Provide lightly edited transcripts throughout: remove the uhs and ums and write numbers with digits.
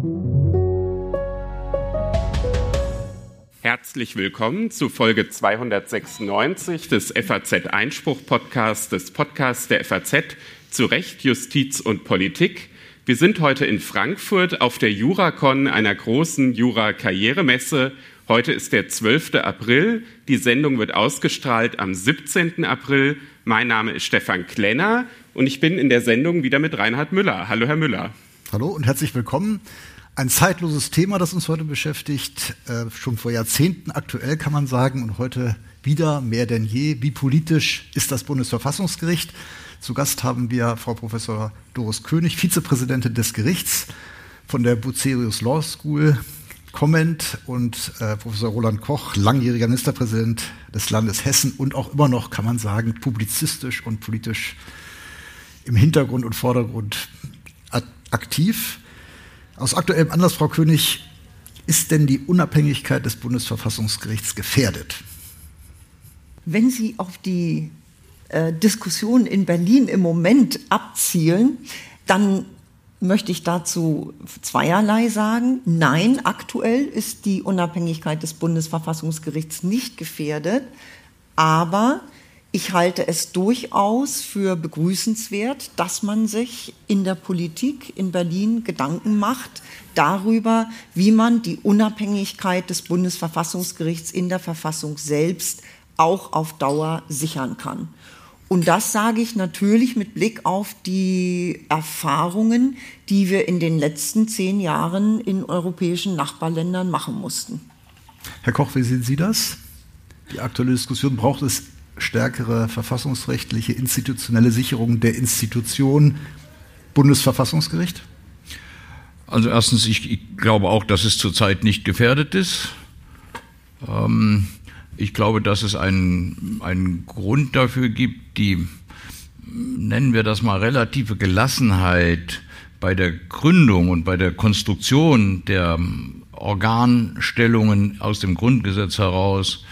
Herzlich willkommen zu Folge 296 des FAZ-Einspruch-Podcasts, des Podcasts der FAZ zu Recht, Justiz und Politik. Wir sind heute in Frankfurt auf der Juracon, einer großen Jura-Karrieremesse. Heute ist der 12. April. Die Sendung wird ausgestrahlt am 17. April. Mein Name ist Stefan Klenner und ich bin in der Sendung wieder mit Reinhard Müller. Hallo, Herr Müller. Hallo und herzlich willkommen. Ein zeitloses Thema, das uns heute beschäftigt, schon vor Jahrzehnten aktuell, kann man sagen, und heute wieder mehr denn je. Wie politisch ist das Bundesverfassungsgericht? Zu Gast haben wir Frau Professor Doris König, Vizepräsidentin des Gerichts von der Bucerius Law School, kommend, und Professor Roland Koch, langjähriger Ministerpräsident des Landes Hessen und auch immer noch, kann man sagen, publizistisch und politisch im Hintergrund und Vordergrund aktiv. Aus aktuellem Anlass, Frau König, ist denn die Unabhängigkeit des Bundesverfassungsgerichts gefährdet? Wenn Sie auf die Diskussion in Berlin im Moment abzielen, dann möchte ich dazu zweierlei sagen. Nein, aktuell ist die Unabhängigkeit des Bundesverfassungsgerichts nicht gefährdet, aber ich halte es durchaus für begrüßenswert, dass man sich in der Politik in Berlin Gedanken macht darüber, wie man die Unabhängigkeit des Bundesverfassungsgerichts in der Verfassung selbst auch auf Dauer sichern kann. Und das sage ich natürlich mit Blick auf die Erfahrungen, die wir in den letzten 10 Jahren in europäischen Nachbarländern machen mussten. Herr Koch, wie sehen Sie das? Die aktuelle Diskussion, braucht es stärkere verfassungsrechtliche, institutionelle Sicherung der Institution Bundesverfassungsgericht? Also erstens, ich glaube auch, dass es zurzeit nicht gefährdet ist. Ich glaube, dass es einen Grund dafür gibt, die, nennen wir das mal, relative Gelassenheit bei der Gründung und bei der Konstruktion der Organstellungen aus dem Grundgesetz heraus,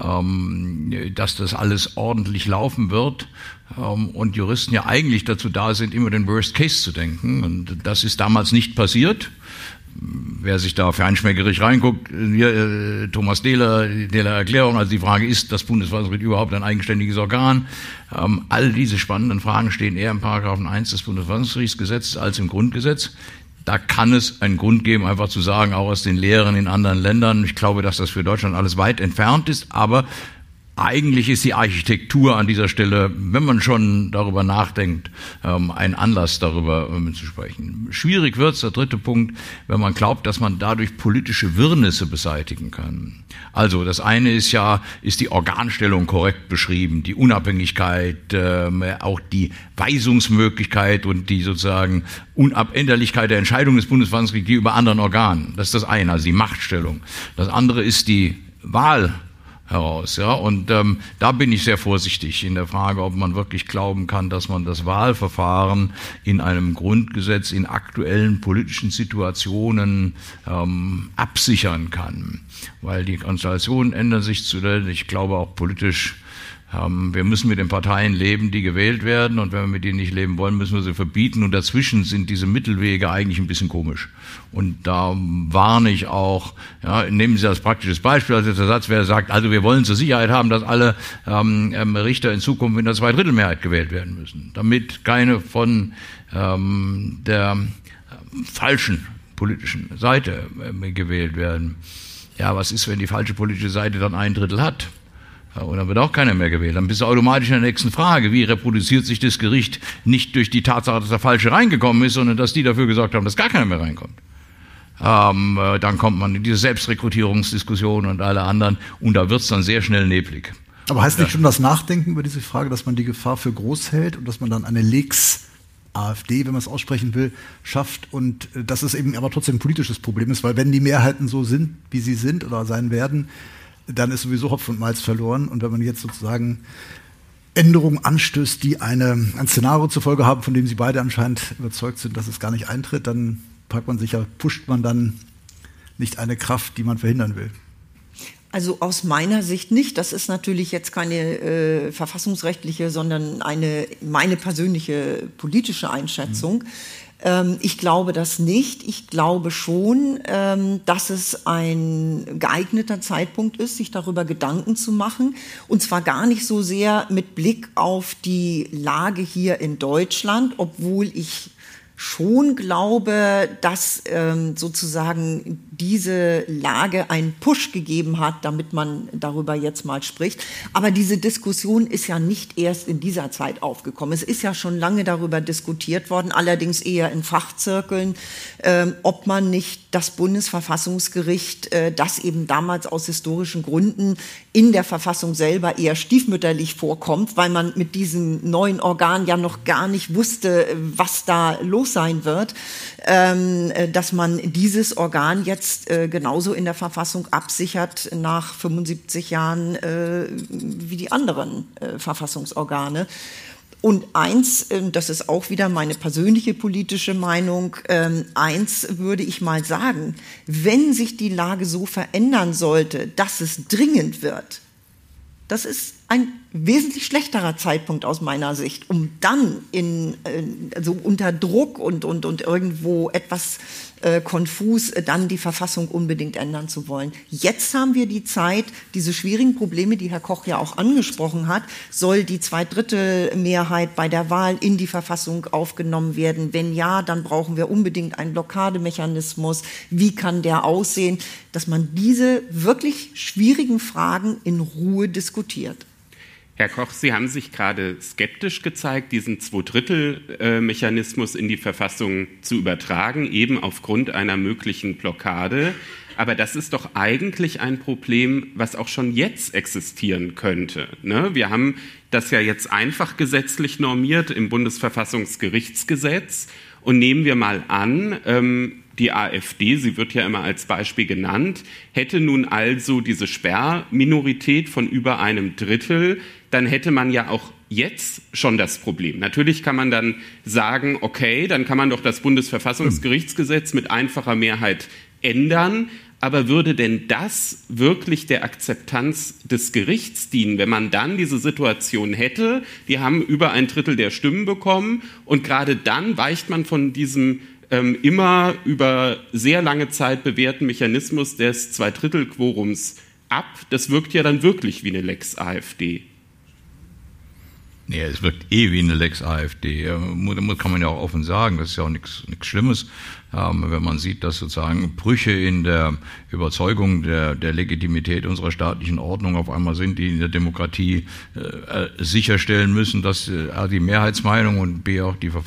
dass das alles ordentlich laufen wird, und Juristen ja eigentlich dazu da sind, immer den Worst Case zu denken, und das ist damals nicht passiert. Wer sich da feinschmeckerisch reinguckt, hier, Thomas Dehler Erklärung, also die Frage, ist das Bundesverfassungsgericht überhaupt ein eigenständiges Organ? All diese spannenden Fragen stehen eher im Paragraphen 1 des Bundesverfassungsgerichtsgesetzes als im Grundgesetz. Da kann es einen Grund geben, einfach zu sagen, auch aus den Lehren in anderen Ländern. Ich glaube, dass das für Deutschland alles weit entfernt ist, aber eigentlich ist die Architektur an dieser Stelle, wenn man schon darüber nachdenkt, ein Anlass, darüber zu sprechen. Schwierig wird es, der dritte Punkt, wenn man glaubt, dass man dadurch politische Wirrnisse beseitigen kann. Also das eine ist ja, ist die Organstellung korrekt beschrieben, die Unabhängigkeit, auch die Weisungsmöglichkeit und die sozusagen Unabänderlichkeit der Entscheidung des Bundesverfassungsgerichts gegenüber anderen Organen. Das ist das eine, also die Machtstellung. Das andere ist die Wahl heraus, ja, und da bin ich sehr vorsichtig in der Frage, ob man wirklich glauben kann, dass man das Wahlverfahren in einem Grundgesetz in aktuellen politischen Situationen absichern kann, weil die Konstellationen ändern sich zuletzt. Ich glaube auch politisch, wir müssen mit den Parteien leben, die gewählt werden, und wenn wir mit denen nicht leben wollen, müssen wir sie verbieten, und dazwischen sind diese Mittelwege eigentlich ein bisschen komisch. Und da warne ich auch, ja, nehmen Sie als praktisches Beispiel, also der Satz, wer sagt, also wir wollen zur Sicherheit haben, dass alle Richter in Zukunft mit einer Zweidrittelmehrheit gewählt werden müssen, damit keine von der falschen politischen Seite gewählt werden. Ja, was ist, wenn die falsche politische Seite dann 1/3 hat? Und dann wird auch keiner mehr gewählt. Dann bist du automatisch in der nächsten Frage. Wie reproduziert sich das Gericht nicht durch die Tatsache, dass der Falsche reingekommen ist, sondern dass die dafür gesorgt haben, dass gar keiner mehr reinkommt? Dann kommt man in diese Selbstrekrutierungsdiskussion und alle anderen, und da wird es dann sehr schnell neblig. Aber heißt nicht schon das Nachdenken über diese Frage, dass man die Gefahr für groß hält und dass man dann eine Lex AfD, wenn man es aussprechen will, schafft, und dass es eben aber trotzdem ein politisches Problem ist, weil wenn die Mehrheiten so sind, wie sie sind oder sein werden, dann ist sowieso Hopf und Malz verloren. Und wenn man jetzt sozusagen Änderungen anstößt, die ein Szenario zur Folge haben, von dem Sie beide anscheinend überzeugt sind, dass es gar nicht eintritt, dann pusht man dann nicht eine Kraft, die man verhindern will. Also aus meiner Sicht nicht. Das ist natürlich jetzt keine verfassungsrechtliche, sondern meine persönliche politische Einschätzung. Ich glaube das nicht. Ich glaube schon, dass es ein geeigneter Zeitpunkt ist, sich darüber Gedanken zu machen. Und zwar gar nicht so sehr mit Blick auf die Lage hier in Deutschland, obwohl ich schon glaube, dass sozusagen diese Lage einen Push gegeben hat, damit man darüber jetzt mal spricht. Aber diese Diskussion ist ja nicht erst in dieser Zeit aufgekommen. Es ist ja schon lange darüber diskutiert worden, allerdings eher in Fachzirkeln, ob man nicht das Bundesverfassungsgericht, das eben damals aus historischen Gründen in der Verfassung selber eher stiefmütterlich vorkommt, weil man mit diesem neuen Organ ja noch gar nicht wusste, was da los sein wird, dass man dieses Organ jetzt genauso in der Verfassung absichert nach 75 Jahren wie die anderen Verfassungsorgane. Und eins, das ist auch wieder meine persönliche politische Meinung, eins würde ich mal sagen, wenn sich die Lage so verändern sollte, dass es dringend wird, das ist ein wesentlich schlechterer Zeitpunkt aus meiner Sicht, um dann also unter Druck und irgendwo etwas konfus dann die Verfassung unbedingt ändern zu wollen. Jetzt haben wir die Zeit, diese schwierigen Probleme, die Herr Koch ja auch angesprochen hat, soll die Zweidrittelmehrheit bei der Wahl in die Verfassung aufgenommen werden? Wenn ja, dann brauchen wir unbedingt einen Blockademechanismus. Wie kann der aussehen? Dass man diese wirklich schwierigen Fragen in Ruhe diskutiert. Herr Koch, Sie haben sich gerade skeptisch gezeigt, diesen Zweidrittel-Mechanismus in die Verfassung zu übertragen, eben aufgrund einer möglichen Blockade. Aber das ist doch eigentlich ein Problem, was auch schon jetzt existieren könnte, ne? Wir haben das ja jetzt einfach gesetzlich normiert im Bundesverfassungsgerichtsgesetz. Und nehmen wir mal an, die AfD, sie wird ja immer als Beispiel genannt, hätte nun also diese Sperrminorität von über einem Drittel, dann hätte man ja auch jetzt schon das Problem. Natürlich kann man dann sagen, okay, dann kann man doch das Bundesverfassungsgerichtsgesetz mit einfacher Mehrheit ändern. Aber würde denn das wirklich der Akzeptanz des Gerichts dienen, wenn man dann diese Situation hätte, die haben über ein Drittel der Stimmen bekommen und gerade dann weicht man von diesem immer über sehr lange Zeit bewährten Mechanismus des Zweidrittelquorums ab? Das wirkt ja dann wirklich wie eine Lex AfD. Nee, es wirkt wie eine Lex AfD. Kann man ja auch offen sagen, das ist ja auch nichts Schlimmes, wenn man sieht, dass sozusagen Brüche in der Überzeugung der Legitimität unserer staatlichen Ordnung auf einmal sind, die in der Demokratie sicherstellen müssen, dass A, die Mehrheitsmeinung und B, auch die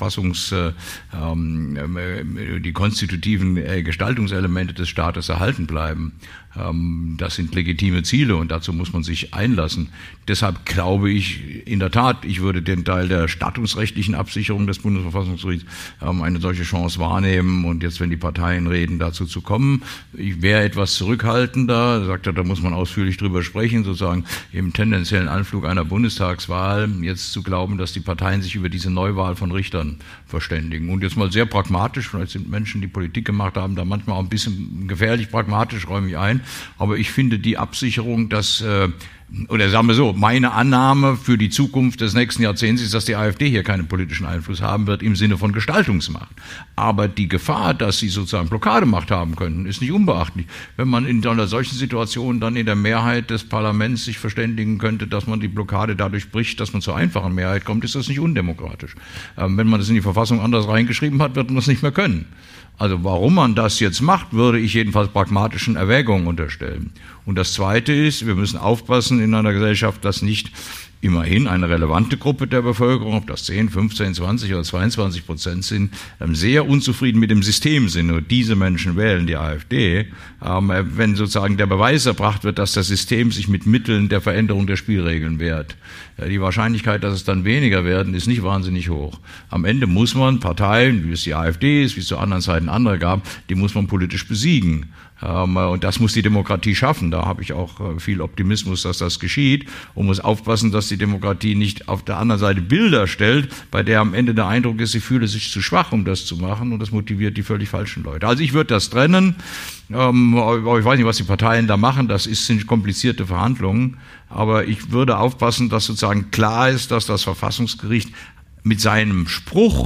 die konstitutiven Gestaltungselemente des Staates erhalten bleiben. Das sind legitime Ziele und dazu muss man sich einlassen. Deshalb glaube ich in der Tat, ich würde den Teil der stattungsrechtlichen Absicherung des Bundesverfassungsgerichts eine solche Chance wahrnehmen und jetzt, wenn die Parteien reden, dazu zu kommen. Ich wäre etwas zurückhaltender, sagt er, da muss man ausführlich drüber sprechen, sozusagen im tendenziellen Anflug einer Bundestagswahl jetzt zu glauben, dass die Parteien sich über diese Neuwahl von Richtern verständigen. Und jetzt mal sehr pragmatisch, vielleicht sind Menschen, die Politik gemacht haben, da manchmal auch ein bisschen gefährlich pragmatisch, räume ich ein, aber ich finde die Absicherung, dass oder sagen wir so, meine Annahme für die Zukunft des nächsten Jahrzehnts ist, dass die AfD hier keinen politischen Einfluss haben wird im Sinne von Gestaltungsmacht. Aber die Gefahr, dass sie sozusagen Blockademacht haben könnten, ist nicht unbeachtlich. Wenn man in einer solchen Situation dann in der Mehrheit des Parlaments sich verständigen könnte, dass man die Blockade dadurch bricht, dass man zur einfachen Mehrheit kommt, ist das nicht undemokratisch. Wenn man das in die Verfassung anders reingeschrieben hat, wird man das nicht mehr können. Also warum man das jetzt macht, würde ich jedenfalls pragmatischen Erwägungen unterstellen. Und das Zweite ist, wir müssen aufpassen in einer Gesellschaft, dass nicht immerhin eine relevante Gruppe der Bevölkerung, ob das 10, 15, 20 oder 22% sind, sehr unzufrieden mit dem System sind. Und diese Menschen wählen die AfD, wenn sozusagen der Beweis erbracht wird, dass das System sich mit Mitteln der Veränderung der Spielregeln wehrt. Die Wahrscheinlichkeit, dass es dann weniger werden, ist nicht wahnsinnig hoch. Am Ende muss man Parteien, wie es die AfD ist, wie es zu anderen Zeiten andere gab, die muss man politisch besiegen. Und das muss die Demokratie schaffen. Da habe ich auch viel Optimismus, dass das geschieht. Und muss aufpassen, dass die Demokratie nicht auf der anderen Seite Bilder stellt, bei der am Ende der Eindruck ist, sie fühle sich zu schwach, um das zu machen. Und das motiviert die völlig falschen Leute. Also ich würde das trennen. Aber ich weiß nicht, was die Parteien da machen. Das sind komplizierte Verhandlungen. Aber ich würde aufpassen, dass sozusagen klar ist, dass das Verfassungsgericht mit seinem Spruch,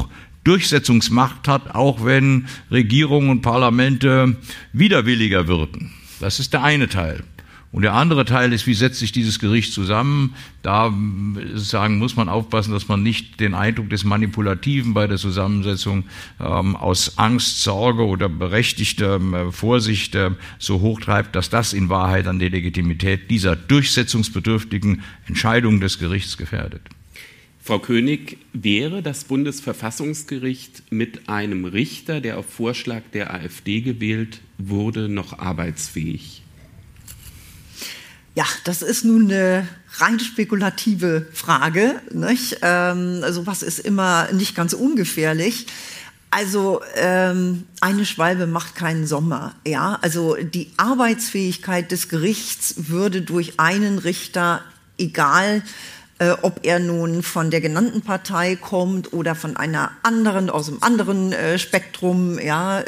Durchsetzungsmacht hat, auch wenn Regierungen und Parlamente widerwilliger wirken. Das ist der eine Teil. Und der andere Teil ist, wie setzt sich dieses Gericht zusammen? Da muss man aufpassen, dass man nicht den Eindruck des Manipulativen bei der Zusammensetzung aus Angst, Sorge oder berechtigter Vorsicht so hochtreibt, dass das in Wahrheit an der Legitimität dieser durchsetzungsbedürftigen Entscheidung des Gerichts gefährdet. Frau König, wäre das Bundesverfassungsgericht mit einem Richter, der auf Vorschlag der AfD gewählt wurde, noch arbeitsfähig? Ja, das ist nun eine rein spekulative Frage, nicht? Sowas ist immer nicht ganz ungefährlich. Also eine Schwalbe macht keinen Sommer. Ja, also die Arbeitsfähigkeit des Gerichts würde durch einen Richter, egal ob er nun von der genannten Partei kommt oder von einer anderen, aus einem anderen Spektrum, ja,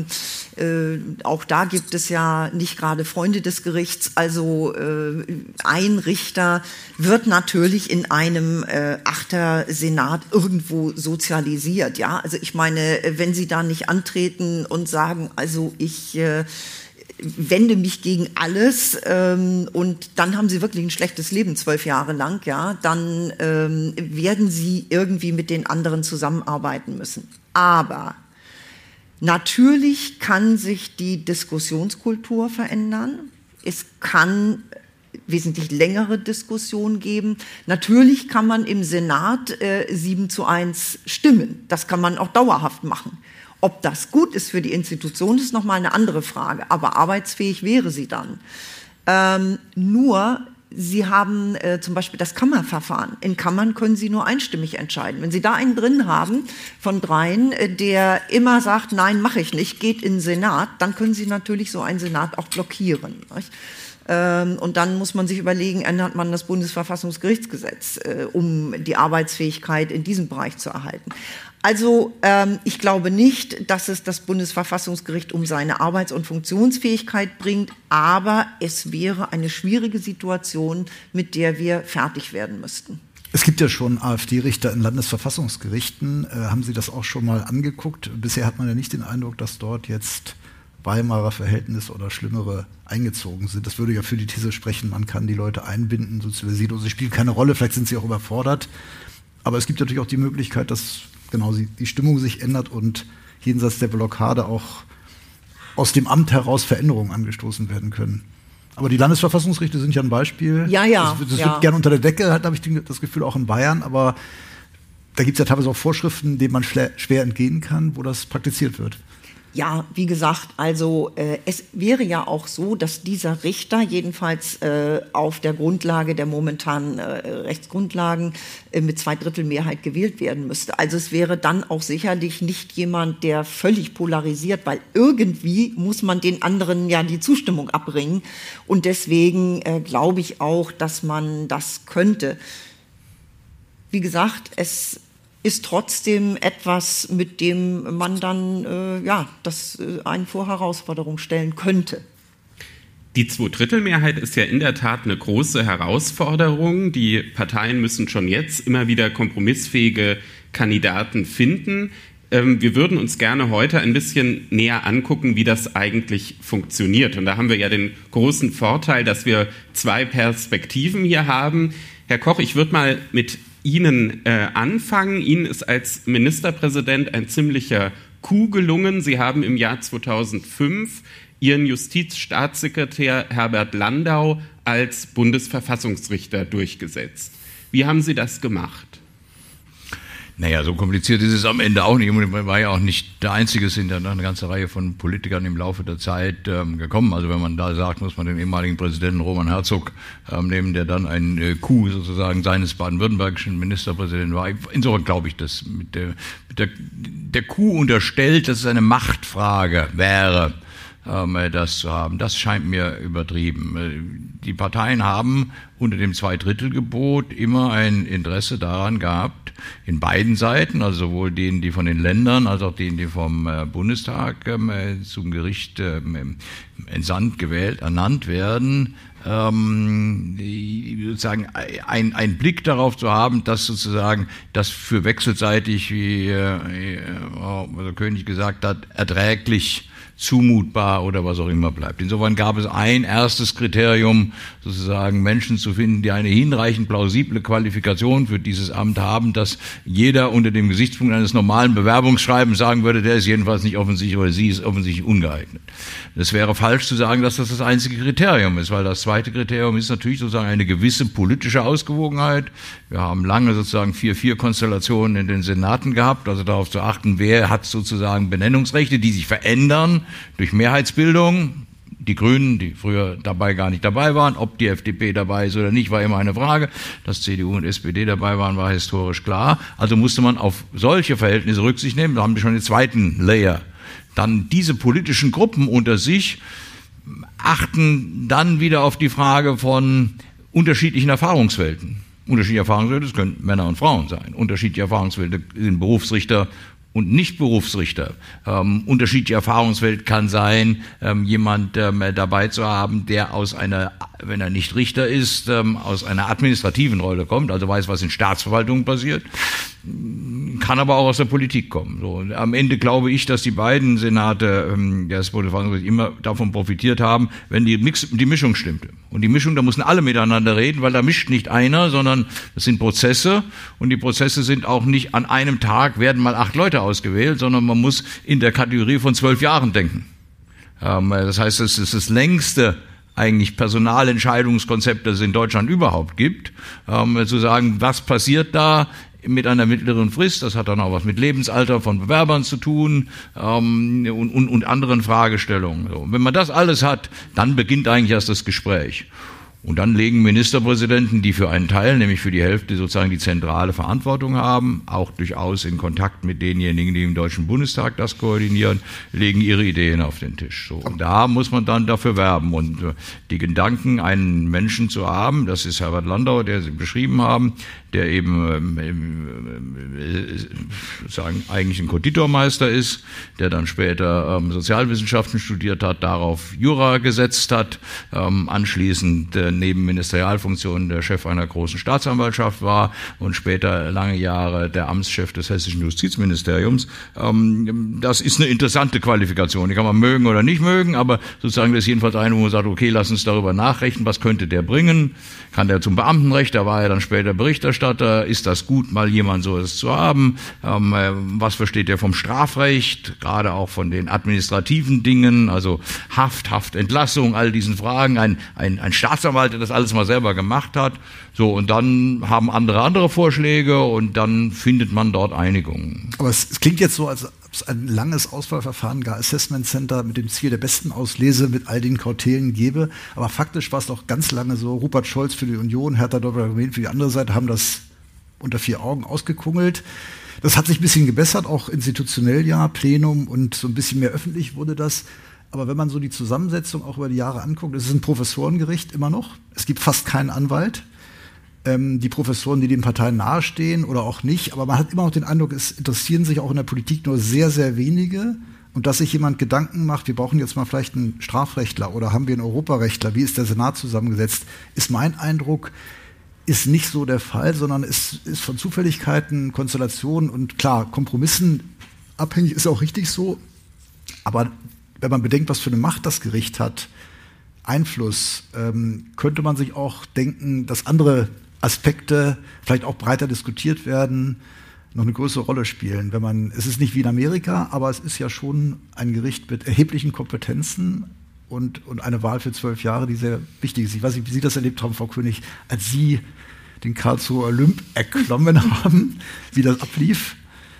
auch da gibt es ja nicht gerade Freunde des Gerichts. Also ein Richter wird natürlich in einem Achtersenat irgendwo sozialisiert. Ja, also ich meine, wenn Sie da nicht antreten und sagen, also ich wende mich gegen alles und dann haben sie wirklich ein schlechtes Leben 12 Jahre lang, ja, dann werden sie irgendwie mit den anderen zusammenarbeiten müssen. Aber natürlich kann sich die Diskussionskultur verändern. Es kann wesentlich längere Diskussionen geben. Natürlich kann man im Senat 7:1 stimmen. Das kann man auch dauerhaft machen. Ob das gut ist für die Institution, ist nochmal eine andere Frage. Aber arbeitsfähig wäre sie dann. Nur, Sie haben zum Beispiel das Kammerverfahren. In Kammern können Sie nur einstimmig entscheiden. Wenn Sie da einen drin haben von 3, der immer sagt, nein, mache ich nicht, geht in den Senat, dann können Sie natürlich so einen Senat auch blockieren. Nicht? Und dann muss man sich überlegen, ändert man das Bundesverfassungsgerichtsgesetz, um die Arbeitsfähigkeit in diesem Bereich zu erhalten. Also ich glaube nicht, dass es das Bundesverfassungsgericht um seine Arbeits- und Funktionsfähigkeit bringt, aber es wäre eine schwierige Situation, mit der wir fertig werden müssten. Es gibt ja schon AfD-Richter in Landesverfassungsgerichten. Haben Sie das auch schon mal angeguckt? Bisher hat man ja nicht den Eindruck, dass dort jetzt Weimarer Verhältnisse oder schlimmere eingezogen sind. Das würde ja für die These sprechen, man kann die Leute einbinden, sozialisieren. Sie spielen keine Rolle, vielleicht sind sie auch überfordert. Aber es gibt natürlich auch die Möglichkeit, dass genau die Stimmung sich ändert und jenseits der Blockade auch aus dem Amt heraus Veränderungen angestoßen werden können. Aber die Landesverfassungsgerichte sind ja ein Beispiel. Ja. Das wird gerne unter der Decke, habe ich das Gefühl, auch in Bayern. Aber da gibt es ja teilweise auch Vorschriften, denen man schwer entgehen kann, wo das praktiziert wird. Ja, wie gesagt, also es wäre ja auch so, dass dieser Richter jedenfalls auf der Grundlage der momentanen Rechtsgrundlagen mit 2/3 Mehrheit gewählt werden müsste. Also es wäre dann auch sicherlich nicht jemand, der völlig polarisiert, weil irgendwie muss man den anderen ja die Zustimmung abbringen. Und deswegen glaube ich auch, dass man das könnte. Wie gesagt, es ist trotzdem etwas, mit dem man dann das einen vor Herausforderung stellen könnte. Die 2/3-Mehrheit ist ja in der Tat eine große Herausforderung. Die Parteien müssen schon jetzt immer wieder kompromissfähige Kandidaten finden. Wir würden uns gerne heute ein bisschen näher angucken, wie das eigentlich funktioniert. Und da haben wir ja den großen Vorteil, dass wir 2 Perspektiven hier haben. Herr Koch, ich würde mal mit Ihnen anfangen. Ihnen ist als Ministerpräsident ein ziemlicher Coup gelungen. Sie haben im Jahr 2005 Ihren Justizstaatssekretär Herbert Landau als Bundesverfassungsrichter durchgesetzt. Wie haben Sie das gemacht? Naja, so kompliziert ist es am Ende auch nicht. Man war ja auch nicht der Einzige, es sind ja noch eine ganze Reihe von Politikern im Laufe der Zeit gekommen. Also wenn man da sagt, muss man den ehemaligen Präsidenten Roman Herzog nehmen, der dann ein Coup sozusagen seines baden-württembergischen Ministerpräsidenten war. Insofern glaube ich, dass der Coup unterstellt, dass es eine Machtfrage wäre, das zu haben. Das scheint mir übertrieben. Die Parteien haben unter dem Zweidrittelgebot immer ein Interesse daran gehabt, in beiden Seiten, also sowohl denen, die von den Ländern, als auch denen, die vom Bundestag zum Gericht ernannt werden, sozusagen ein Blick darauf zu haben, dass sozusagen das für wechselseitig, wie der König gesagt hat, erträglich, zumutbar oder was auch immer bleibt. Insofern gab es ein erstes Kriterium, sozusagen Menschen zu finden, die eine hinreichend plausible Qualifikation für dieses Amt haben, dass jeder unter dem Gesichtspunkt eines normalen Bewerbungsschreibens sagen würde, der ist jedenfalls nicht offensichtlich oder sie ist offensichtlich ungeeignet. Es wäre falsch zu sagen, dass das das einzige Kriterium ist, weil das zweite Kriterium ist natürlich sozusagen eine gewisse politische Ausgewogenheit. Wir haben lange sozusagen 4-4-Konstellationen in den Senaten gehabt, also darauf zu achten, wer hat sozusagen Benennungsrechte, die sich verändern durch Mehrheitsbildung. Die Grünen, die früher gar nicht dabei waren, ob die FDP dabei ist oder nicht, war immer eine Frage. Dass CDU und SPD dabei waren, war historisch klar. Also musste man auf solche Verhältnisse Rücksicht nehmen. Da haben wir schon den zweiten Layer. Dann diese politischen Gruppen unter sich achten dann wieder auf die Frage von unterschiedlichen Erfahrungswelten. Unterschiedliche Erfahrungswelten, das können Männer und Frauen sein. Unterschiedliche Erfahrungswelten sind Berufsrichter und Nicht-Berufsrichter. Unterschiedliche Erfahrungswelt kann sein, jemand dabei zu haben, der aus einer, wenn er nicht Richter ist, aus einer administrativen Rolle kommt, also weiß, was in Staatsverwaltung passiert, kann aber auch aus der Politik kommen. So, und am Ende glaube ich, dass die beiden Senate des Bundesverfassungsgerichts immer davon profitiert haben, wenn die Mischung stimmte. Und die Mischung, da mussten alle miteinander reden, weil da mischt nicht einer, sondern das sind Prozesse und die Prozesse sind auch nicht an einem Tag werden mal 8 Leute ausgewählt, sondern man muss in der Kategorie von 12 Jahren denken. Das heißt, es ist das längste eigentlich Personalentscheidungskonzept, das es in Deutschland überhaupt gibt, zu sagen, was passiert da mit einer mittleren Frist, das hat dann auch was mit Lebensalter von Bewerbern zu tun und anderen Fragestellungen. So, wenn man das alles hat, dann beginnt eigentlich erst das Gespräch. Und dann legen Ministerpräsidenten, die für einen Teil, nämlich für die Hälfte sozusagen die zentrale Verantwortung haben, auch durchaus in Kontakt mit denjenigen, die im Deutschen Bundestag das koordinieren, legen ihre Ideen auf den Tisch. So, und da muss man dann dafür werben. Und die Gedanken, einen Menschen zu haben, das ist Herbert Landauer, der Sie beschrieben haben, der eben sagen eigentlich ein Konditormeister ist, der dann später Sozialwissenschaften studiert hat, darauf Jura gesetzt hat, anschließend neben Ministerialfunktionen der Chef einer großen Staatsanwaltschaft war und später lange Jahre der Amtschef des Hessischen Justizministeriums. Das ist eine interessante Qualifikation. Die kann man mögen oder nicht mögen, aber sozusagen das ist jedenfalls eine, wo man sagt, okay, lass uns darüber nachrechnen, was könnte der bringen? Kann der zum Beamtenrecht? Da war er dann später Berichterstatter. Ist das gut, mal jemand so zu haben? Was versteht er vom Strafrecht? Gerade auch von den administrativen Dingen, also Haftentlassung, all diesen Fragen. Ein Staatsanwalt, der das alles mal selber gemacht hat. So, und dann haben andere Vorschläge und dann findet man dort Einigungen. Aber es klingt jetzt so, als ob es ein langes Auswahlverfahren, gar Assessment Center mit dem Ziel der besten Auslese mit all den Kautelen gäbe. Aber faktisch war es doch ganz lange so, Rupert Scholz für die Union, Hertha Doppler-Argument für die andere Seite haben das unter 4 Augen ausgekungelt. Das hat sich ein bisschen gebessert, auch institutionell ja, Plenum und so ein bisschen mehr öffentlich wurde das. Aber wenn man so die Zusammensetzung auch über die Jahre anguckt, es ist ein Professorengericht immer noch. Es gibt fast keinen Anwalt. Die Professoren, die den Parteien nahestehen oder auch nicht. Aber man hat immer noch den Eindruck, es interessieren sich auch in der Politik nur sehr, sehr wenige. Und dass sich jemand Gedanken macht, wir brauchen jetzt mal vielleicht einen Strafrechtler oder haben wir einen Europarechtler, wie ist der Senat zusammengesetzt, ist mein Eindruck, ist nicht so der Fall, sondern ist von Zufälligkeiten, Konstellationen und klar, Kompromissen abhängig, ist auch richtig so. Aber wenn man bedenkt, was für eine Macht das Gericht hat, Einfluss, könnte man sich auch denken, dass andere Aspekte vielleicht auch breiter diskutiert werden, noch eine größere Rolle spielen. Es ist nicht wie in Amerika, aber es ist ja schon ein Gericht mit erheblichen Kompetenzen und eine Wahl für 12 Jahre, die sehr wichtig ist. Ich weiß nicht, wie Sie das erlebt haben, Frau König, als Sie den Karlsruher Olymp erklommen haben, wie das ablief.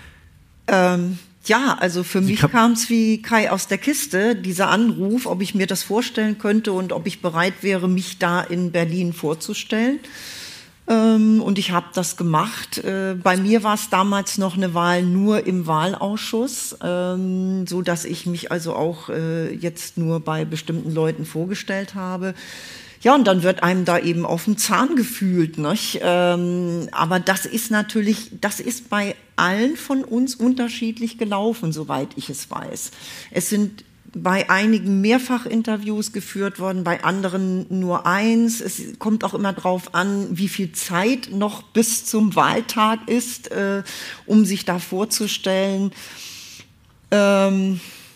Ja, also für mich kam es wie Kai aus der Kiste, dieser Anruf, ob ich mir das vorstellen könnte und ob ich bereit wäre, mich da in Berlin vorzustellen. Und ich habe das gemacht. Bei mir war es damals noch eine Wahl nur im Wahlausschuss, so dass ich mich also auch jetzt nur bei bestimmten Leuten vorgestellt habe. Ja, und dann wird einem da eben auf den Zahn gefühlt, nicht? Aber das ist bei allen von uns unterschiedlich gelaufen, soweit ich es weiß. Es sind bei einigen mehrfach Interviews geführt worden, bei anderen nur eins. Es kommt auch immer drauf an, wie viel Zeit noch bis zum Wahltag ist, um sich da vorzustellen. Man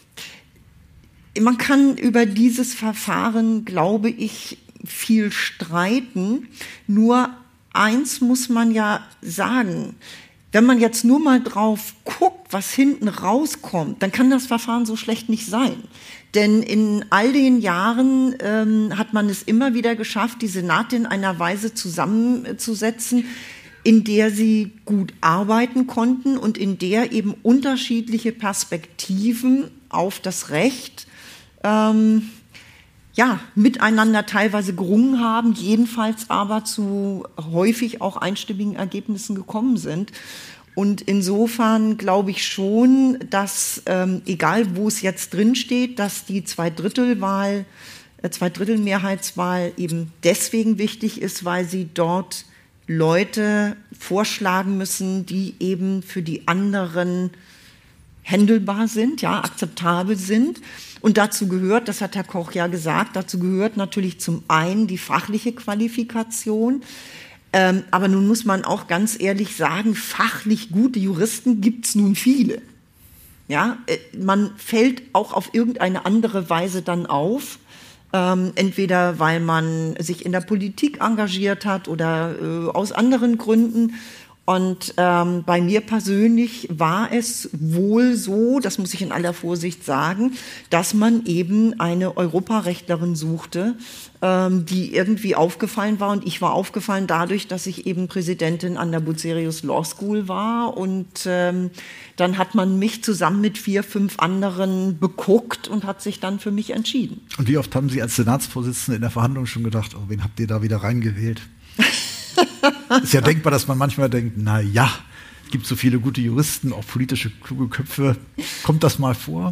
kann über dieses Verfahren, glaube ich, viel streiten. Nur eins muss man ja sagen: Wenn man jetzt nur mal drauf guckt, was hinten rauskommt, dann kann das Verfahren so schlecht nicht sein. Denn in all den Jahren hat man es immer wieder geschafft, die Senate in einer Weise zusammenzusetzen, in der sie gut arbeiten konnten und in der eben unterschiedliche Perspektiven auf das Recht miteinander teilweise gerungen haben, jedenfalls aber zu häufig auch einstimmigen Ergebnissen gekommen sind. Und insofern glaube ich schon, dass, egal wo es jetzt drin steht, dass die Zweidrittelmehrheitswahl eben deswegen wichtig ist, weil sie dort Leute vorschlagen müssen, die eben für die anderen händelbar sind, ja, akzeptabel sind. Und dazu gehört, das hat Herr Koch ja gesagt, dazu gehört natürlich zum einen die fachliche Qualifikation. Aber nun muss man auch ganz ehrlich sagen, fachlich gute Juristen gibt's nun viele. Ja, man fällt auch auf irgendeine andere Weise dann auf. Entweder weil man sich in der Politik engagiert hat oder aus anderen Gründen. Und bei mir persönlich war es wohl so, das muss ich in aller Vorsicht sagen, dass man eben eine Europarechtlerin suchte, die irgendwie aufgefallen war. Und ich war aufgefallen dadurch, dass ich eben Präsidentin an der Bucerius Law School war. Und dann hat man mich zusammen mit 4, 5 anderen beguckt und hat sich dann für mich entschieden. Und wie oft haben Sie als Senatsvorsitzende in der Verhandlung schon gedacht, oh, wen habt ihr da wieder reingewählt? Ist ja denkbar, dass man manchmal denkt, na ja, es gibt so viele gute Juristen, auch politische kluge Köpfe. Kommt das mal vor?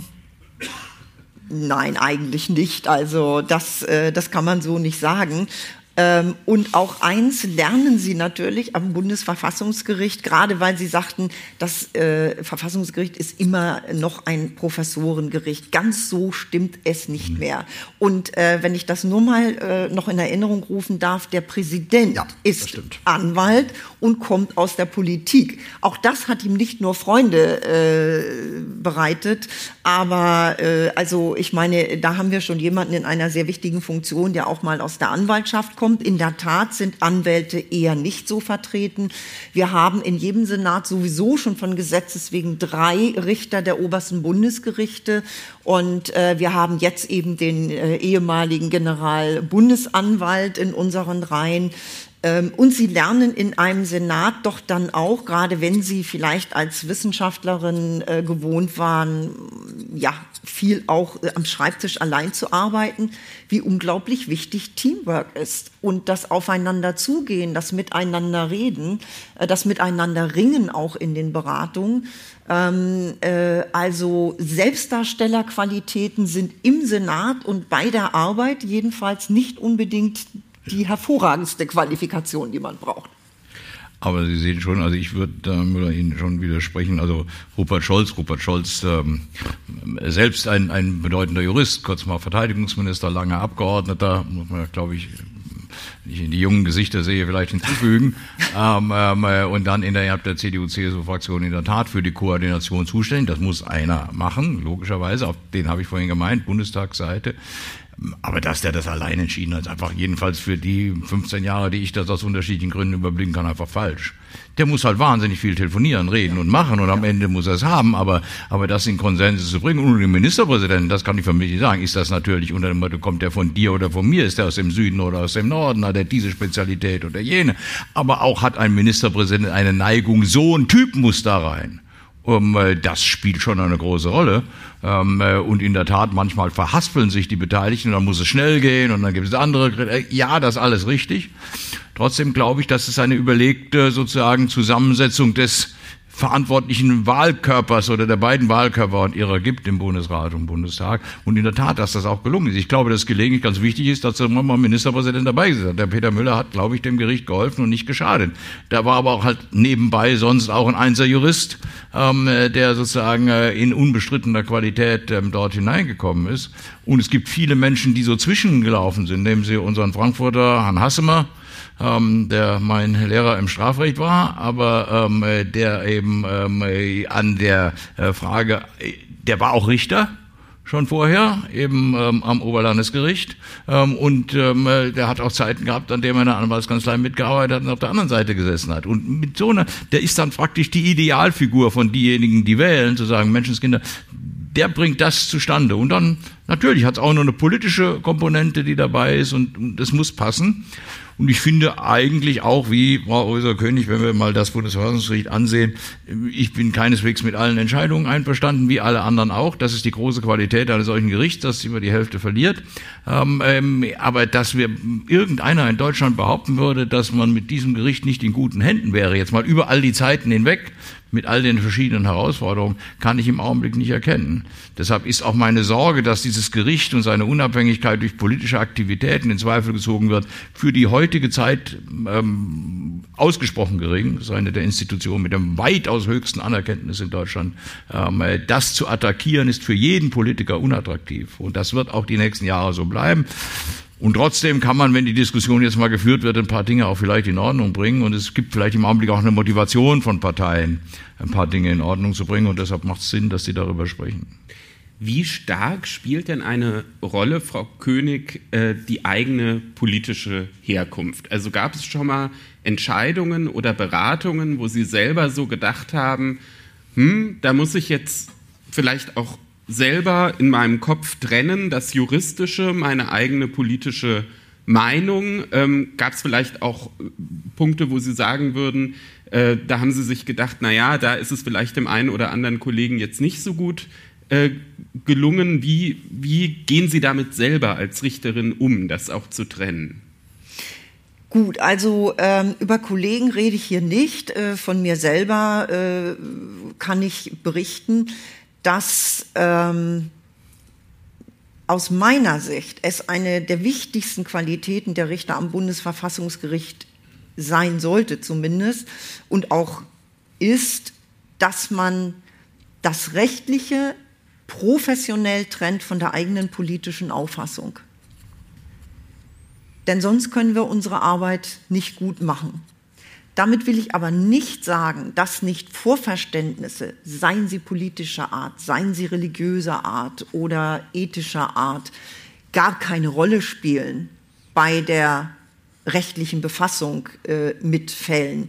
Nein, eigentlich nicht. Also das kann man so nicht sagen. Und auch eins lernen Sie natürlich am Bundesverfassungsgericht, gerade weil Sie sagten, das Verfassungsgericht ist immer noch ein Professorengericht. Ganz so stimmt es nicht mehr. Und wenn ich das nur mal noch in Erinnerung rufen darf, der Präsident ist Anwalt und kommt aus der Politik. Auch das hat ihm nicht nur Freunde bereitet, aber also ich meine, da haben wir schon jemanden in einer sehr wichtigen Funktion, der auch mal aus der Anwaltschaft kommt. In der Tat sind Anwälte eher nicht so vertreten. Wir haben in jedem Senat sowieso schon von Gesetzes wegen 3 Richter der obersten Bundesgerichte und wir haben jetzt eben den ehemaligen Generalbundesanwalt in unseren Reihen. Und Sie lernen in einem Senat doch dann auch, gerade wenn Sie vielleicht als Wissenschaftlerin gewohnt waren, ja, viel auch am Schreibtisch allein zu arbeiten, wie unglaublich wichtig Teamwork ist. Und das Aufeinander zugehen, das Miteinander reden, das Miteinander ringen auch in den Beratungen. Also Selbstdarstellerqualitäten sind im Senat und bei der Arbeit jedenfalls nicht unbedingt die hervorragendste Qualifikation, die man braucht. Aber Sie sehen schon, also ich würde Müller Ihnen schon widersprechen, also Rupert Scholz selbst ein bedeutender Jurist, kurz mal Verteidigungsminister, langer Abgeordneter, muss man, glaube ich, wenn ich in die jungen Gesichter sehe, vielleicht hinzufügen, und dann innerhalb der CDU-CSU-Fraktion in der Tat für die Koordination zuständig. Das muss einer machen, logischerweise, auf den habe ich vorhin gemeint, Bundestagsseite. Aber dass der das allein entschieden hat, ist einfach jedenfalls für die 15 Jahre, die ich das aus unterschiedlichen Gründen überblicken kann, einfach falsch. Der muss halt wahnsinnig viel telefonieren, reden und machen und am Ende muss er es haben, aber das in Konsens zu bringen. Und den Ministerpräsidenten, das kann ich für mich nicht sagen, ist das natürlich unter dem Motto, kommt der von dir oder von mir, ist der aus dem Süden oder aus dem Norden, hat er diese Spezialität oder jene. Aber auch hat ein Ministerpräsident eine Neigung, so ein Typ muss da rein. Das spielt schon eine große Rolle. Und in der Tat, manchmal verhaspeln sich die Beteiligten, dann muss es schnell gehen und dann gibt es andere. Ja, das ist alles richtig. Trotzdem glaube ich, dass es eine überlegte sozusagen Zusammensetzung des verantwortlichen Wahlkörpers oder der beiden Wahlkörper und ihrer gibt im Bundesrat und Bundestag. Und in der Tat, dass das auch gelungen ist. Ich glaube, dass gelegentlich ganz wichtig ist, dass mal ein Ministerpräsident dabei ist. Der Peter Müller hat, glaube ich, dem Gericht geholfen und nicht geschadet. Da war aber auch halt nebenbei sonst auch ein Einser-Jurist, der sozusagen in unbestrittener Qualität dort hineingekommen ist. Und es gibt viele Menschen, die so zwischengelaufen sind. Nehmen Sie unseren Frankfurter Herrn Hassemer, der mein Lehrer im Strafrecht war, aber der eben an der Frage, der war auch Richter schon vorher, eben am Oberlandesgericht, und der hat auch Zeiten gehabt, an denen er in der Anwaltskanzlei mitgearbeitet hat und auf der anderen Seite gesessen hat. Und mit so einer, der ist dann praktisch die Idealfigur von diejenigen, die wählen, zu sagen, Menschenskinder, der bringt das zustande. Und dann, natürlich hat es auch noch eine politische Komponente, die dabei ist, und das muss passen. Und ich finde eigentlich auch, wie Frau Häuser-König, wenn wir mal das Bundesverfassungsgericht ansehen, ich bin keineswegs mit allen Entscheidungen einverstanden, wie alle anderen auch. Das ist die große Qualität eines solchen Gerichts, dass immer die Hälfte verliert. Aber dass wir irgendeiner in Deutschland behaupten würde, dass man mit diesem Gericht nicht in guten Händen wäre, jetzt mal über all die Zeiten hinweg, mit all den verschiedenen Herausforderungen, kann ich im Augenblick nicht erkennen. Deshalb ist auch meine Sorge, dass dieses Gericht und seine Unabhängigkeit durch politische Aktivitäten in Zweifel gezogen wird, für die heutige Zeit ausgesprochen gering. Das ist eine der Institutionen mit dem weitaus höchsten Anerkenntnis in Deutschland. Das zu attackieren ist für jeden Politiker unattraktiv. Und das wird auch die nächsten Jahre so bleiben. Und trotzdem kann man, wenn die Diskussion jetzt mal geführt wird, ein paar Dinge auch vielleicht in Ordnung bringen. Und es gibt vielleicht im Augenblick auch eine Motivation von Parteien, ein paar Dinge in Ordnung zu bringen. Und deshalb macht es Sinn, dass sie darüber sprechen. Wie stark spielt denn eine Rolle, Frau König, die eigene politische Herkunft? Also gab es schon mal Entscheidungen oder Beratungen, wo Sie selber so gedacht haben, da muss ich jetzt vielleicht auch selber in meinem Kopf trennen, das Juristische, meine eigene politische Meinung? Gab es vielleicht auch Punkte, wo Sie sagen würden, da haben Sie sich gedacht, naja, da ist es vielleicht dem einen oder anderen Kollegen jetzt nicht so gut gelungen. Wie gehen Sie damit selber als Richterin um, das auch zu trennen? Gut, also über Kollegen rede ich hier nicht. Von mir selber kann ich berichten, dass aus meiner Sicht es eine der wichtigsten Qualitäten der Richter am Bundesverfassungsgericht sein sollte zumindest und auch ist, dass man das Rechtliche professionell trennt von der eigenen politischen Auffassung. Denn sonst können wir unsere Arbeit nicht gut machen. Damit will ich aber nicht sagen, dass nicht Vorverständnisse, seien sie politischer Art, seien sie religiöser Art oder ethischer Art, gar keine Rolle spielen bei der rechtlichen Befassung mit Fällen.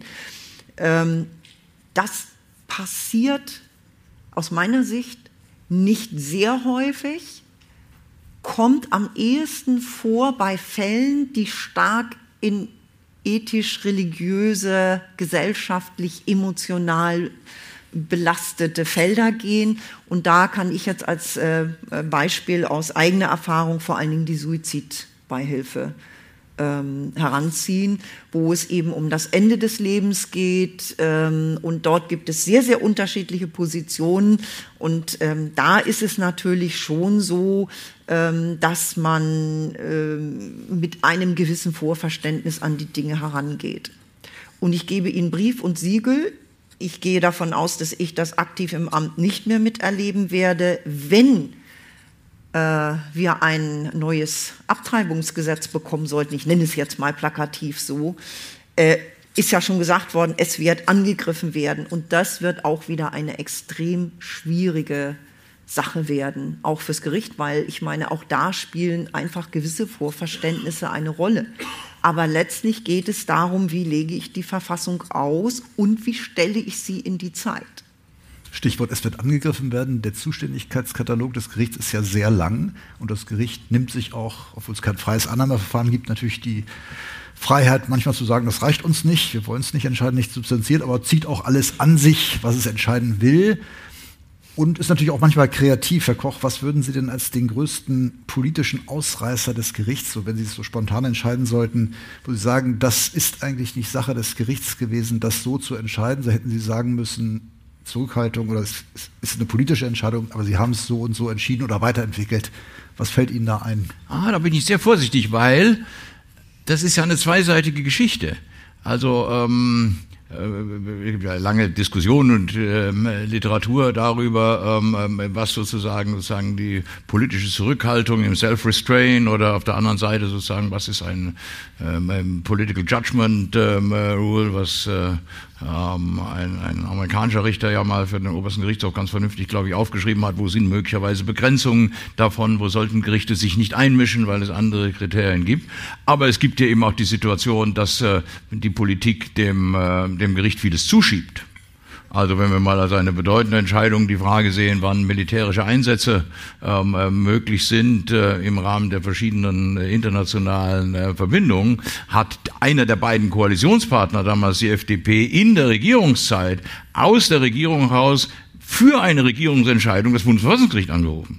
Das passiert aus meiner Sicht nicht sehr häufig, kommt am ehesten vor bei Fällen, die stark in ethisch-religiöse, gesellschaftlich, emotional belastete Felder gehen. Und da kann ich jetzt als Beispiel aus eigener Erfahrung vor allen Dingen die Suizidbeihilfe heranziehen, wo es eben um das Ende des Lebens geht. Und dort gibt es sehr, sehr unterschiedliche Positionen. Und da ist es natürlich schon so, dass man mit einem gewissen Vorverständnis an die Dinge herangeht. Und ich gebe Ihnen Brief und Siegel. Ich gehe davon aus, dass ich das aktiv im Amt nicht mehr miterleben werde, wenn wir ein neues Abtreibungsgesetz bekommen sollten. Ich nenne es jetzt mal plakativ so. Ist ja schon gesagt worden, es wird angegriffen werden. Und das wird auch wieder eine extrem schwierige Sache werden, auch fürs Gericht, weil ich meine, auch da spielen einfach gewisse Vorverständnisse eine Rolle. Aber letztlich geht es darum, wie lege ich die Verfassung aus und wie stelle ich sie in die Zeit. Stichwort, es wird angegriffen werden. Der Zuständigkeitskatalog des Gerichts ist ja sehr lang und das Gericht nimmt sich auch, obwohl es kein freies Annahmeverfahren gibt, natürlich die Freiheit, manchmal zu sagen, das reicht uns nicht, wir wollen es nicht entscheiden, nicht substanziert, aber zieht auch alles an sich, was es entscheiden will. Und ist natürlich auch manchmal kreativ. Herr Koch, was würden Sie denn als den größten politischen Ausreißer des Gerichts, so wenn Sie es so spontan entscheiden sollten, wo Sie sagen, das ist eigentlich nicht Sache des Gerichts gewesen, das so zu entscheiden? So hätten Sie sagen müssen, Zurückhaltung oder es ist eine politische Entscheidung, aber Sie haben es so und so entschieden oder weiterentwickelt. Was fällt Ihnen da ein? Da bin ich sehr vorsichtig, weil das ist ja eine zweiseitige Geschichte. Also es gibt ja lange Diskussionen und Literatur darüber, was sozusagen die politische Zurückhaltung im Self-Restraint oder auf der anderen Seite sozusagen, was ist ein Political Judgment Rule, was ein amerikanischer Richter ja mal für den obersten Gerichtshof ganz vernünftig, glaube ich, aufgeschrieben hat, wo sind möglicherweise Begrenzungen davon, wo sollten Gerichte sich nicht einmischen, weil es andere Kriterien gibt. Aber es gibt ja eben auch die Situation, dass die Politik dem Gericht vieles zuschiebt. Also wenn wir mal als eine bedeutende Entscheidung die Frage sehen, wann militärische Einsätze möglich sind im Rahmen der verschiedenen internationalen Verbindungen, hat einer der beiden Koalitionspartner, damals die FDP, in der Regierungszeit aus der Regierung heraus für eine Regierungsentscheidung das Bundesverfassungsgericht angerufen.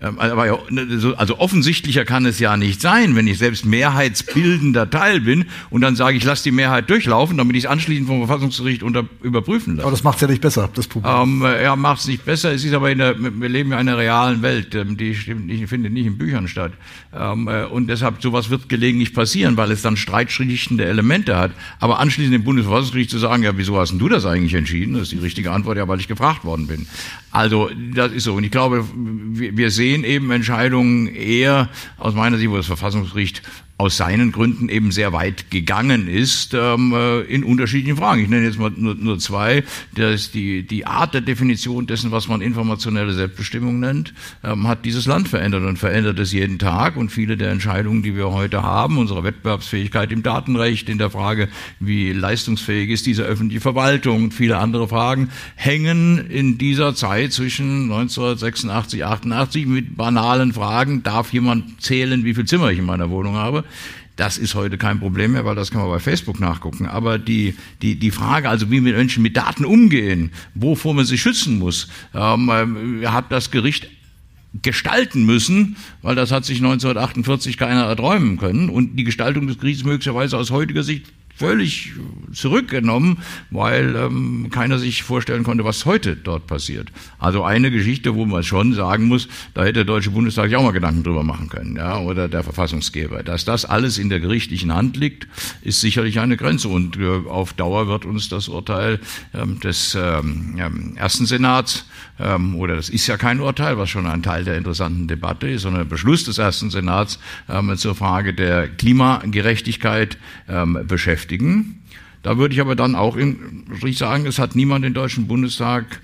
Also offensichtlicher kann es ja nicht sein, wenn ich selbst mehrheitsbildender Teil bin und dann sage ich, lass die Mehrheit durchlaufen, damit ich es anschließend vom Verfassungsgericht überprüfen lasse. Aber das macht es ja nicht besser, das Problem. Macht es nicht besser. Es ist aber wir leben ja in einer realen Welt, die findet nicht in Büchern statt. Und deshalb, sowas wird gelegentlich passieren, weil es dann streitschlichtende Elemente hat. Aber anschließend im Bundesverfassungsgericht zu sagen, ja, wieso hast denn du das eigentlich entschieden? Das ist die richtige Antwort, ja, weil ich gefragt worden bin. Also, das ist so. Und ich glaube, wir sehen eben Entscheidungen eher aus meiner Sicht, wo das Verfassungsgericht aus seinen Gründen eben sehr weit gegangen ist in unterschiedlichen Fragen. Ich nenne jetzt mal nur zwei. Das ist die Art der Definition dessen, was man informationelle Selbstbestimmung nennt, hat dieses Land verändert und verändert es jeden Tag. Und viele der Entscheidungen, die wir heute haben, unsere Wettbewerbsfähigkeit im Datenrecht, in der Frage, wie leistungsfähig ist diese öffentliche Verwaltung und viele andere Fragen, hängen in dieser Zeit zwischen 1986, 88 mit banalen Fragen. Darf jemand zählen, wie viel Zimmer ich in meiner Wohnung habe? Das ist heute kein Problem mehr, weil das kann man bei Facebook nachgucken. Aber die Frage, also wie Menschen mit Daten umgehen, wovor man sich schützen muss, hat das Gericht gestalten müssen, weil das hat sich 1948 keiner erträumen können. Und die Gestaltung des Gerichts möglicherweise aus heutiger Sicht völlig zurückgenommen, weil keiner sich vorstellen konnte, was heute dort passiert. Also eine Geschichte, wo man schon sagen muss, da hätte der Deutsche Bundestag sich auch mal Gedanken drüber machen können, ja, oder der Verfassungsgeber. Dass das alles in der gerichtlichen Hand liegt, ist sicherlich eine Grenze. Und auf Dauer wird uns das Urteil des ersten Senats, oder das ist ja kein Urteil, was schon ein Teil der interessanten Debatte ist, sondern der Beschluss des ersten Senats zur Frage der Klimagerechtigkeit beschäftigen. Da würde ich aber dann auch sagen, es hat niemand den Deutschen Bundestag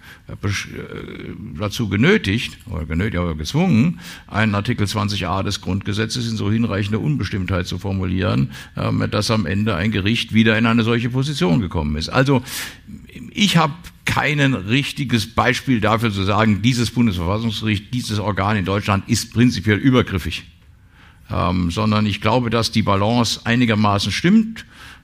dazu genötigt, aber gezwungen, einen Artikel 20a des Grundgesetzes in so hinreichender Unbestimmtheit zu formulieren, dass am Ende ein Gericht wieder in eine solche Position gekommen ist. Also ich habe kein richtiges Beispiel dafür zu sagen, dieses Bundesverfassungsgericht, dieses Organ in Deutschland ist prinzipiell übergriffig, sondern ich glaube, dass die Balance einigermaßen stimmt,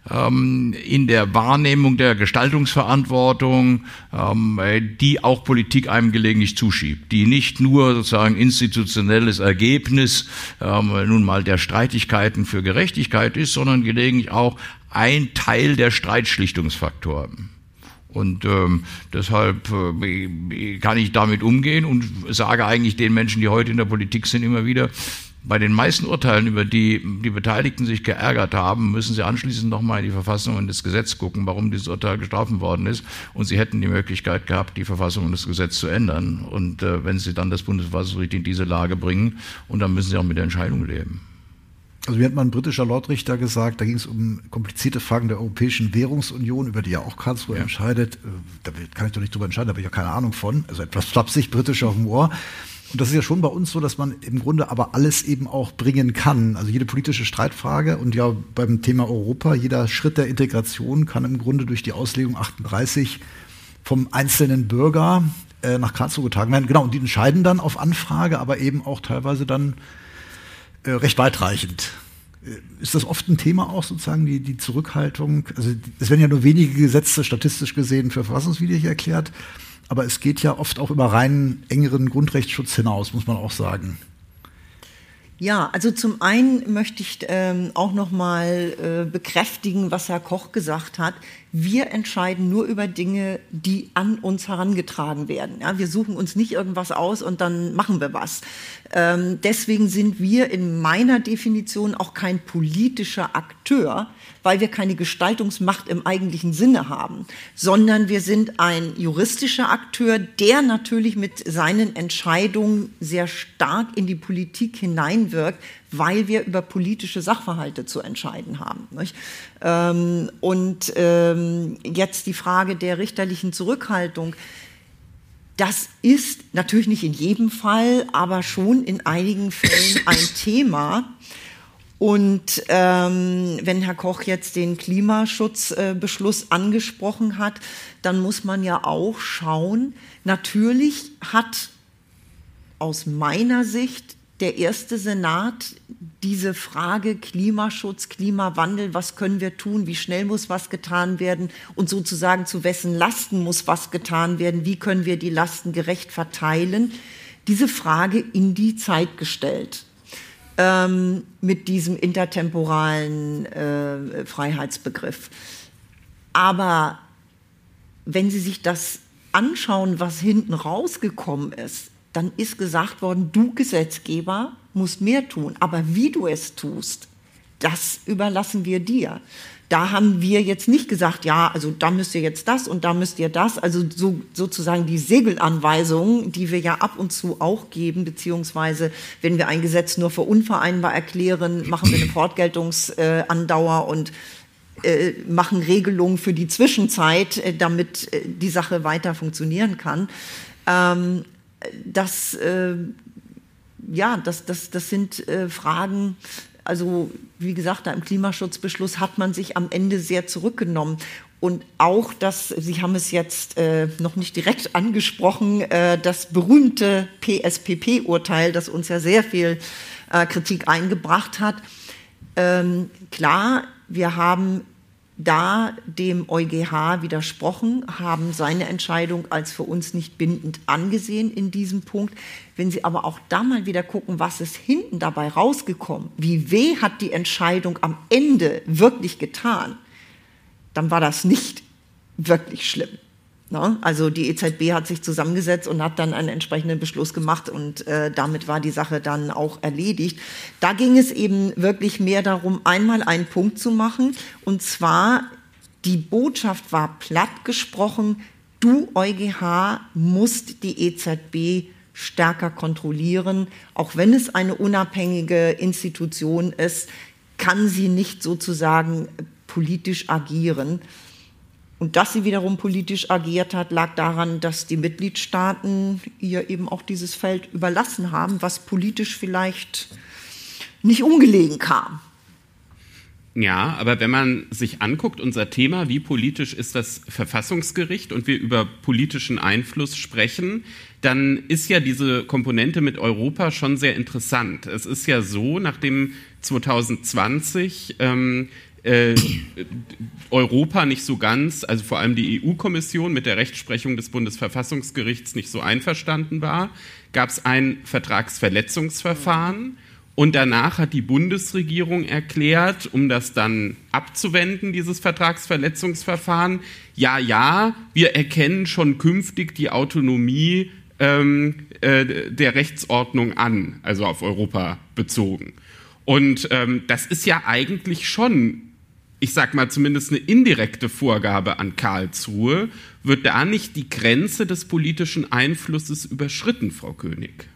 in der Wahrnehmung der Gestaltungsverantwortung, die auch Politik einem gelegentlich zuschiebt, die nicht nur sozusagen institutionelles Ergebnis nun mal der Streitigkeiten für Gerechtigkeit ist, sondern gelegentlich auch ein Teil der Streitschlichtungsfaktoren. Und deshalb kann ich damit umgehen und sage eigentlich den Menschen, die heute in der Politik sind, immer wieder, bei den meisten Urteilen, über die die Beteiligten sich geärgert haben, müssen sie anschließend nochmal in die Verfassung und das Gesetz gucken, warum dieses Urteil gestraft worden ist. Und sie hätten die Möglichkeit gehabt, die Verfassung und das Gesetz zu ändern. Und wenn sie dann das Bundesverfassungsgericht in diese Lage bringen, und dann müssen sie auch mit der Entscheidung leben. Also mir hat mal ein britischer Lordrichter gesagt, da ging es um komplizierte Fragen der Europäischen Währungsunion, über die ja auch Karlsruhe entscheidet. Da kann ich doch nicht drüber entscheiden, da habe ich ja keine Ahnung von. Also etwas flapsig, britischer Humor. Und das ist ja schon bei uns so, dass man im Grunde aber alles eben auch bringen kann. Also jede politische Streitfrage und ja beim Thema Europa, jeder Schritt der Integration kann im Grunde durch die Auslegung 38 vom einzelnen Bürger nach Karlsruhe getragen werden. Genau, und die entscheiden dann auf Anfrage, aber eben auch teilweise dann recht weitreichend. Ist das oft ein Thema auch sozusagen, die Zurückhaltung? Also es werden ja nur wenige Gesetze statistisch gesehen für verfassungswidrig erklärt, aber es geht ja oft auch über reinen engeren Grundrechtsschutz hinaus, muss man auch sagen. Ja, also zum einen möchte ich auch noch mal bekräftigen, was Herr Koch gesagt hat. Wir entscheiden nur über Dinge, die an uns herangetragen werden. Ja, wir suchen uns nicht irgendwas aus und dann machen wir was. Deswegen sind wir in meiner Definition auch kein politischer Akteur, weil wir keine Gestaltungsmacht im eigentlichen Sinne haben, sondern wir sind ein juristischer Akteur, der natürlich mit seinen Entscheidungen sehr stark in die Politik hineinwirkt, weil wir über politische Sachverhalte zu entscheiden haben. Nicht? Jetzt die Frage der richterlichen Zurückhaltung. Das ist natürlich nicht in jedem Fall, aber schon in einigen Fällen ein Thema. Und wenn Herr Koch jetzt den Klimaschutzbeschluss angesprochen hat, dann muss man ja auch schauen, natürlich hat aus meiner Sicht der erste Senat diese Frage Klimaschutz, Klimawandel, was können wir tun, wie schnell muss was getan werden und sozusagen zu wessen Lasten muss was getan werden, wie können wir die Lasten gerecht verteilen, diese Frage in die Zeit gestellt. Mit diesem intertemporalen Freiheitsbegriff. Aber wenn Sie sich das anschauen, was hinten rausgekommen ist, dann ist gesagt worden, du Gesetzgeber musst mehr tun. Aber wie du es tust, das überlassen wir dir. Da haben wir jetzt nicht gesagt, ja, also da müsst ihr jetzt das und da müsst ihr das. Also sozusagen die Segelanweisungen, die wir ja ab und zu auch geben, beziehungsweise wenn wir ein Gesetz nur für unvereinbar erklären, machen wir eine Fortgeltungsandauer und machen Regelungen für die Zwischenzeit, damit die Sache weiter funktionieren kann. Das sind Fragen. Also wie gesagt, da im Klimaschutzbeschluss hat man sich am Ende sehr zurückgenommen. Und auch Sie haben es jetzt noch nicht direkt angesprochen, das berühmte PSPP-Urteil, das uns ja sehr viel Kritik eingebracht hat. Klar, wir haben da dem EuGH widersprochen, haben seine Entscheidung als für uns nicht bindend angesehen in diesem Punkt. Wenn Sie aber auch da mal wieder gucken, was ist hinten dabei rausgekommen, wie weh hat die Entscheidung am Ende wirklich getan, dann war das nicht wirklich schlimm. Ne? Also die EZB hat sich zusammengesetzt und hat dann einen entsprechenden Beschluss gemacht und damit war die Sache dann auch erledigt. Da ging es eben wirklich mehr darum, einmal einen Punkt zu machen, und zwar die Botschaft war platt gesprochen, du EuGH musst die EZB stärker kontrollieren, auch wenn es eine unabhängige Institution ist, kann sie nicht sozusagen politisch agieren. Und dass sie wiederum politisch agiert hat, lag daran, dass die Mitgliedstaaten ihr eben auch dieses Feld überlassen haben, was politisch vielleicht nicht ungelegen kam. Ja, aber wenn man sich anguckt, unser Thema, wie politisch ist das Verfassungsgericht, und wir über politischen Einfluss sprechen, dann ist ja diese Komponente mit Europa schon sehr interessant. Es ist ja so, nachdem 2020 Europa nicht so ganz, also vor allem die EU-Kommission mit der Rechtsprechung des Bundesverfassungsgerichts nicht so einverstanden war, gab es ein Vertragsverletzungsverfahren und danach hat die Bundesregierung erklärt, um das dann abzuwenden, dieses Vertragsverletzungsverfahren, ja, wir erkennen schon künftig die Autonomie der Rechtsordnung an, also auf Europa bezogen. Und das ist ja eigentlich schon, ich sag mal zumindest eine indirekte Vorgabe an Karlsruhe. Wird da nicht die Grenze des politischen Einflusses überschritten, Frau König?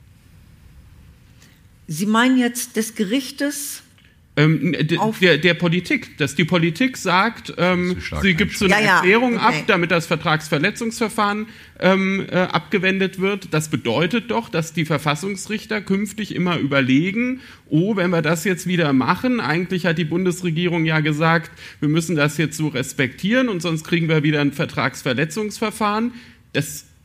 Sie meinen jetzt des Gerichtes? Der Politik, dass die Politik sagt, sie gibt so eine Erklärung ab, damit das Vertragsverletzungsverfahren abgewendet wird. Das bedeutet doch, dass die Verfassungsrichter künftig immer überlegen, wenn wir das jetzt wieder machen, eigentlich hat die Bundesregierung ja gesagt, wir müssen das jetzt so respektieren und sonst kriegen wir wieder ein Vertragsverletzungsverfahren.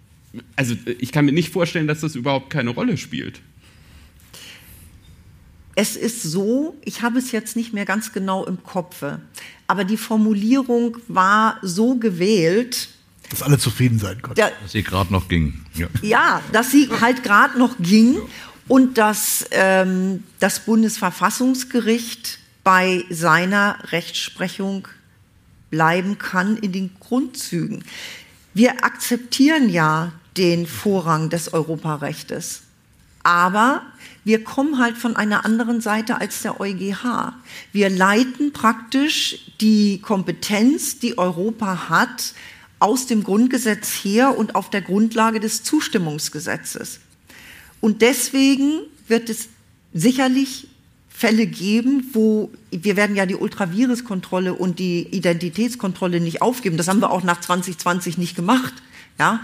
Also ich kann mir nicht vorstellen, dass das überhaupt keine Rolle spielt. Es ist so, ich habe es jetzt nicht mehr ganz genau im Kopfe, aber die Formulierung war so gewählt, dass alle zufrieden sein konnten. Dass sie gerade noch ging. Ja, dass sie halt gerade noch ging und dass das Bundesverfassungsgericht bei seiner Rechtsprechung bleiben kann in den Grundzügen. Wir akzeptieren ja den Vorrang des Europarechtes, aber wir kommen halt von einer anderen Seite als der EuGH. Wir leiten praktisch die Kompetenz, die Europa hat, aus dem Grundgesetz her und auf der Grundlage des Zustimmungsgesetzes. Und deswegen wird es sicherlich Fälle geben, wo wir werden ja die Ultravirus-Kontrolle und die Identitätskontrolle nicht aufgeben. Das haben wir auch nach 2020 nicht gemacht. Ja?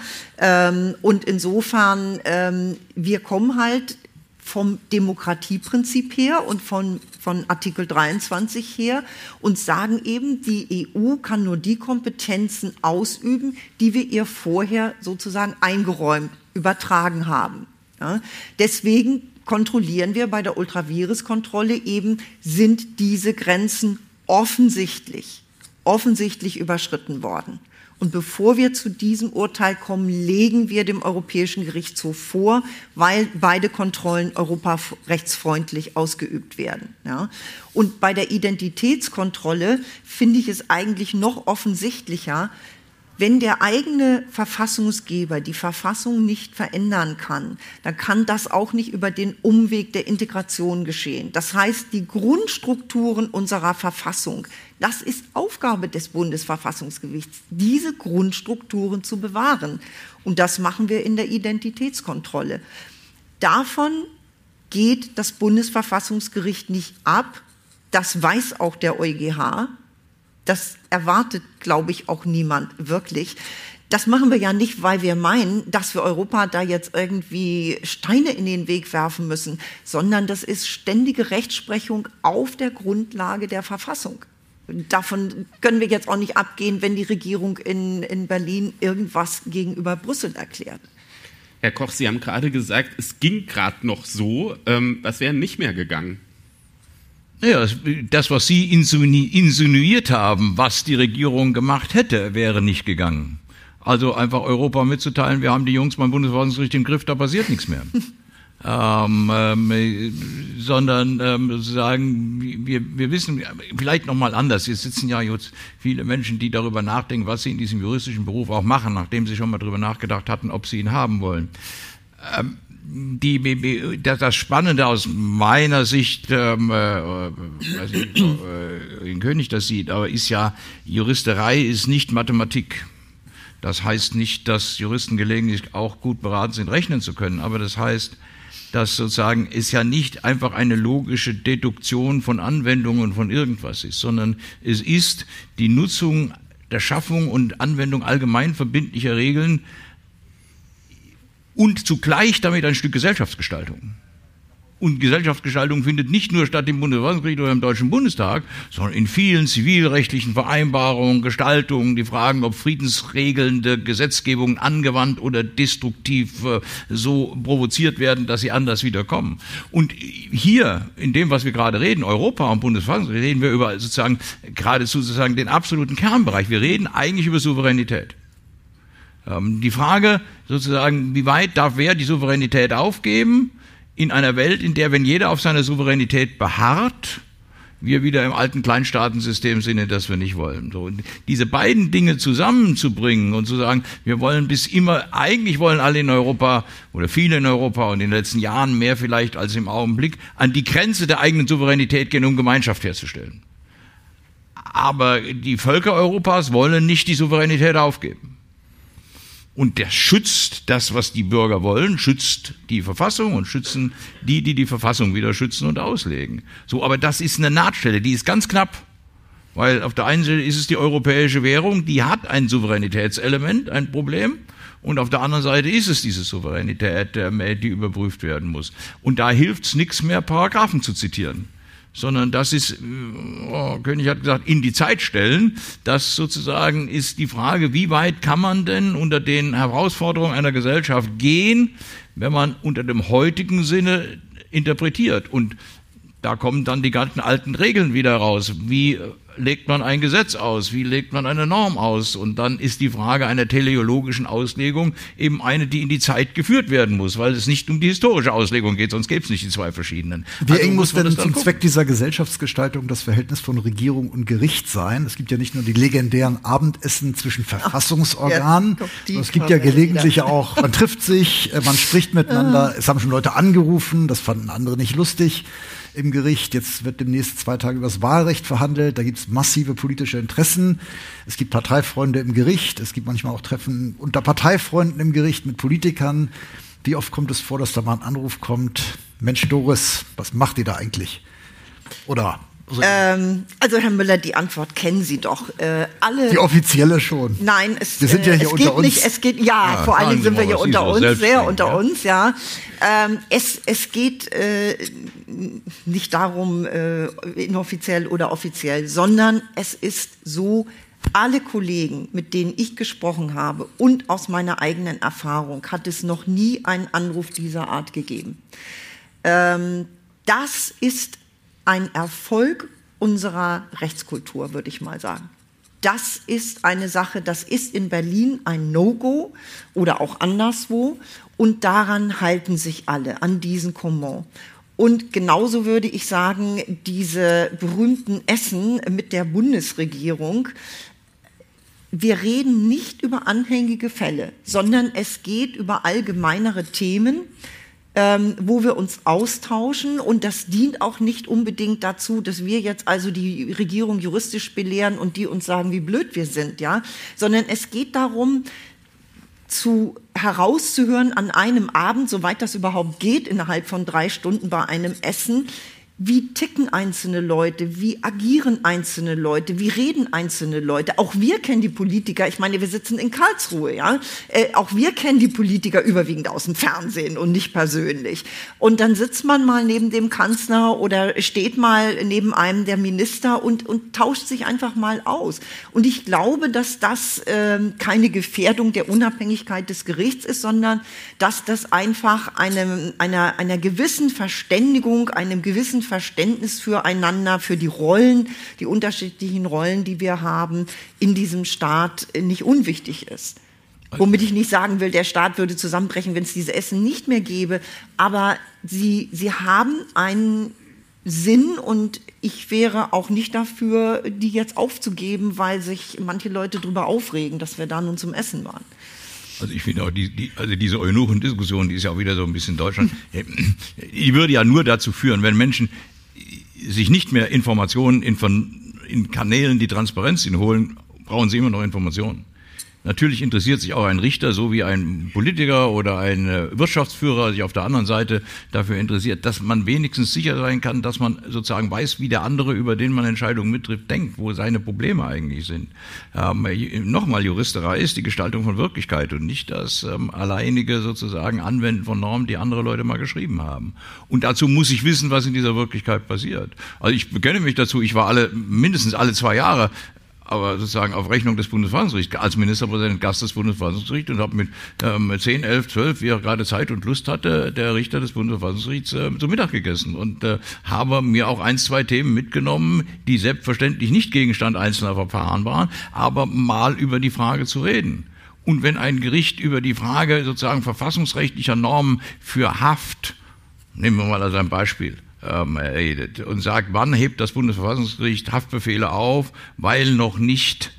Und insofern, wir kommen halt vom Demokratieprinzip her und von Artikel 23 her und sagen eben, die EU kann nur die Kompetenzen ausüben, die wir ihr vorher sozusagen eingeräumt, übertragen haben. Ja? Deswegen kontrollieren wir bei der Ultravirus-Kontrolle eben, sind diese Grenzen offensichtlich überschritten worden. Und bevor wir zu diesem Urteil kommen, legen wir dem Europäischen Gerichtshof vor, weil beide Kontrollen europarechtsfreundlich ausgeübt werden. Ja. Und bei der Identitätskontrolle finde ich es eigentlich noch offensichtlicher, wenn der eigene Verfassungsgeber die Verfassung nicht verändern kann, dann kann das auch nicht über den Umweg der Integration geschehen. Das heißt, die Grundstrukturen unserer Verfassung, das ist Aufgabe des Bundesverfassungsgerichts, diese Grundstrukturen zu bewahren. Und das machen wir in der Identitätskontrolle. Davon geht das Bundesverfassungsgericht nicht ab. Das weiß auch der EuGH. Das erwartet, glaube ich, auch niemand wirklich. Das machen wir ja nicht, weil wir meinen, dass wir Europa da jetzt irgendwie Steine in den Weg werfen müssen, sondern das ist ständige Rechtsprechung auf der Grundlage der Verfassung. Davon können wir jetzt auch nicht abgehen, wenn die Regierung in Berlin irgendwas gegenüber Brüssel erklärt. Herr Koch, Sie haben gerade gesagt, es ging gerade noch so. Was wäre nicht mehr gegangen? Ja, das, was Sie insinuiert haben, was die Regierung gemacht hätte, wäre nicht gegangen. Also einfach Europa mitzuteilen, wir haben die Jungs beim Bundesverfassungsgericht im Griff, da passiert nichts mehr. Sondern sozusagen, wir wissen, vielleicht nochmal anders, hier sitzen ja jetzt viele Menschen, die darüber nachdenken, was sie in diesem juristischen Beruf auch machen, nachdem sie schon mal darüber nachgedacht hatten, ob sie ihn haben wollen. Das Spannende aus meiner Sicht, weiß nicht, in König das sieht, aber ist ja, Juristerei ist nicht Mathematik. Das heißt nicht, dass Juristen gelegentlich auch gut beraten sind, rechnen zu können, aber das heißt, dass sozusagen es ja nicht einfach eine logische Deduktion von Anwendungen von irgendwas ist, sondern es ist die Nutzung der Schaffung und Anwendung allgemein verbindlicher Regeln und zugleich damit ein Stück Gesellschaftsgestaltung. Und Gesellschaftsgestaltung findet nicht nur statt im Bundesverfassungsgericht oder im Deutschen Bundestag, sondern in vielen zivilrechtlichen Vereinbarungen, Gestaltungen, die fragen, ob friedensregelnde Gesetzgebungen angewandt oder destruktiv so provoziert werden, dass sie anders wiederkommen. Und hier, in dem, was wir gerade reden, Europa und Bundesverfassungsgericht, reden wir über sozusagen geradezu sozusagen den absoluten Kernbereich. Wir reden eigentlich über Souveränität. Die Frage sozusagen, wie weit darf wer die Souveränität aufgeben, in einer Welt, in der, wenn jeder auf seiner Souveränität beharrt, wir wieder im alten Kleinstaatensystem sind, in das wir nicht wollen. So, diese beiden Dinge zusammenzubringen und zu sagen, wir wollen eigentlich wollen alle in Europa oder viele in Europa und in den letzten Jahren mehr vielleicht als im Augenblick an die Grenze der eigenen Souveränität gehen, um Gemeinschaft herzustellen. Aber die Völker Europas wollen nicht die Souveränität aufgeben. Und der schützt das, was die Bürger wollen, schützt die Verfassung und schützen die Verfassung wieder schützen und auslegen. So, aber das ist eine Nahtstelle, die ist ganz knapp. Weil auf der einen Seite ist es die europäische Währung, die hat ein Souveränitätselement, ein Problem. Und auf der anderen Seite ist es diese Souveränität, die überprüft werden muss. Und da hilft es nichts mehr, Paragraphen zu zitieren. Sondern das ist, König hat gesagt, in die Zeit stellen. Das sozusagen ist die Frage, wie weit kann man denn unter den Herausforderungen einer Gesellschaft gehen, wenn man unter dem heutigen Sinne interpretiert. Und da kommen dann die ganzen alten Regeln wieder raus. Wie legt man ein Gesetz aus? Wie legt man eine Norm aus? Und dann ist die Frage einer teleologischen Auslegung eben eine, die in die Zeit geführt werden muss, weil es nicht um die historische Auslegung geht, sonst gäbe es nicht die zwei verschiedenen. Wie eng muss denn zum Zweck dieser Gesellschaftsgestaltung das Verhältnis von Regierung und Gericht sein? Es gibt ja nicht nur die legendären Abendessen zwischen Verfassungsorganen, es gibt ja gelegentlich auch, man trifft sich, man spricht miteinander, es haben schon Leute angerufen, das fanden andere nicht lustig im Gericht. Jetzt wird demnächst 2 Tage über das Wahlrecht verhandelt. Da gibt es massive politische Interessen. Es gibt Parteifreunde im Gericht. Es gibt manchmal auch Treffen unter Parteifreunden im Gericht mit Politikern. Wie oft kommt es vor, dass da mal ein Anruf kommt? Mensch, Doris, was macht ihr da eigentlich? Oder? Also Herr Müller, die Antwort kennen Sie doch. Alle. Die offizielle schon. Nein, wir sind ja hier unter uns. Nicht, es geht, ja, vor allen Dingen sind wir hier unter uns, sehr unter uns, ja. Es geht nicht darum, inoffiziell oder offiziell, sondern es ist so, alle Kollegen, mit denen ich gesprochen habe und aus meiner eigenen Erfahrung, hat es noch nie einen Anruf dieser Art gegeben. Das ist ein Erfolg unserer Rechtskultur, würde ich mal sagen. Das ist eine Sache, das ist in Berlin ein No-Go oder auch anderswo und daran halten sich alle, an diesen Command. Und genauso würde ich sagen, diese berühmten Essen mit der Bundesregierung, wir reden nicht über anhängige Fälle, sondern es geht über allgemeinere Themen, wo wir uns austauschen und das dient auch nicht unbedingt dazu, dass wir jetzt also die Regierung juristisch belehren und die uns sagen, wie blöd wir sind, ja, sondern es geht darum, herauszuhören an einem Abend, soweit das überhaupt geht, innerhalb von 3 Stunden bei einem Essen, wie ticken einzelne Leute, wie agieren einzelne Leute, wie reden einzelne Leute. Auch wir kennen die Politiker, ich meine, wir sitzen in Karlsruhe, ja. Auch wir kennen die Politiker überwiegend aus dem Fernsehen und nicht persönlich. Und dann sitzt man mal neben dem Kanzler oder steht mal neben einem der Minister und tauscht sich einfach mal aus. Und ich glaube, dass das keine Gefährdung der Unabhängigkeit des Gerichts ist, sondern dass das einfach einer gewissen Verständigung, einem gewissen Verständnis füreinander, für die Rollen, die unterschiedlichen Rollen, die wir haben, in diesem Staat nicht unwichtig ist. Womit ich nicht sagen will, der Staat würde zusammenbrechen, wenn es diese Essen nicht mehr gäbe, aber sie haben einen Sinn und ich wäre auch nicht dafür, die jetzt aufzugeben, weil sich manche Leute darüber aufregen, dass wir da nun zum Essen waren. Also ich finde auch, diese Eunuchen-Diskussion, die ist ja auch wieder so ein bisschen Deutschland, die würde ja nur dazu führen, wenn Menschen sich nicht mehr Informationen in Kanälen, die Transparenz sind, holen, brauchen sie immer noch Informationen. Natürlich interessiert sich auch ein Richter, so wie ein Politiker oder ein Wirtschaftsführer sich auf der anderen Seite dafür interessiert, dass man wenigstens sicher sein kann, dass man sozusagen weiß, wie der andere, über den man Entscheidungen mittrifft, denkt, wo seine Probleme eigentlich sind. Nochmal, Juristerei ist die Gestaltung von Wirklichkeit und nicht das alleinige sozusagen Anwenden von Normen, die andere Leute mal geschrieben haben. Und dazu muss ich wissen, was in dieser Wirklichkeit passiert. Also ich bekenne mich dazu, ich war mindestens alle 2 Jahre aber sozusagen auf Rechnung des Bundesverfassungsgerichts als Ministerpräsident Gast des Bundesverfassungsgerichts und habe mit 10, 11, 12, wie er gerade Zeit und Lust hatte, der Richter des Bundesverfassungsgerichts zu Mittag gegessen und habe mir auch 1, 2 Themen mitgenommen, die selbstverständlich nicht Gegenstand einzelner Verfahren waren, aber mal über die Frage zu reden. Und wenn ein Gericht über die Frage sozusagen verfassungsrechtlicher Normen für Haft, nehmen wir mal als ein Beispiel, redet und sagt, wann hebt das Bundesverfassungsgericht Haftbefehle auf, weil noch nicht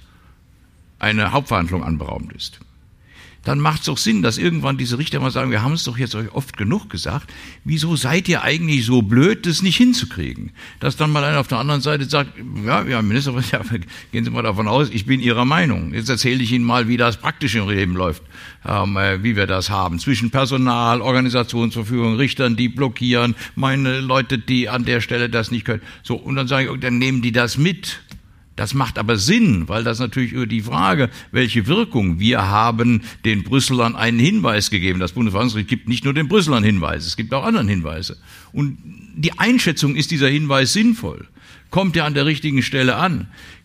eine Hauptverhandlung anberaumt ist. Dann macht es doch Sinn, dass irgendwann diese Richter mal sagen, wir haben es doch jetzt euch oft genug gesagt, wieso seid ihr eigentlich so blöd, das nicht hinzukriegen? Dass dann mal einer auf der anderen Seite sagt, ja, Ministerpräsident, ja, gehen Sie mal davon aus, ich bin Ihrer Meinung. Jetzt erzähle ich Ihnen mal, wie das praktisch im Leben läuft, wie wir das haben. Zwischen Personal, Organisationsverfügung, Richtern, die blockieren, meine Leute, die an der Stelle das nicht können. So, und dann sage ich, dann nehmen die das mit. Das macht aber Sinn, weil das natürlich über die Frage, welche Wirkung, wir haben den Brüsselern einen Hinweis gegeben. Das Bundesverfassungsgericht gibt nicht nur den Brüsselern Hinweise, es gibt auch anderen Hinweise. Und die Einschätzung, ist dieser Hinweis sinnvoll? Kommt er an der richtigen Stelle an?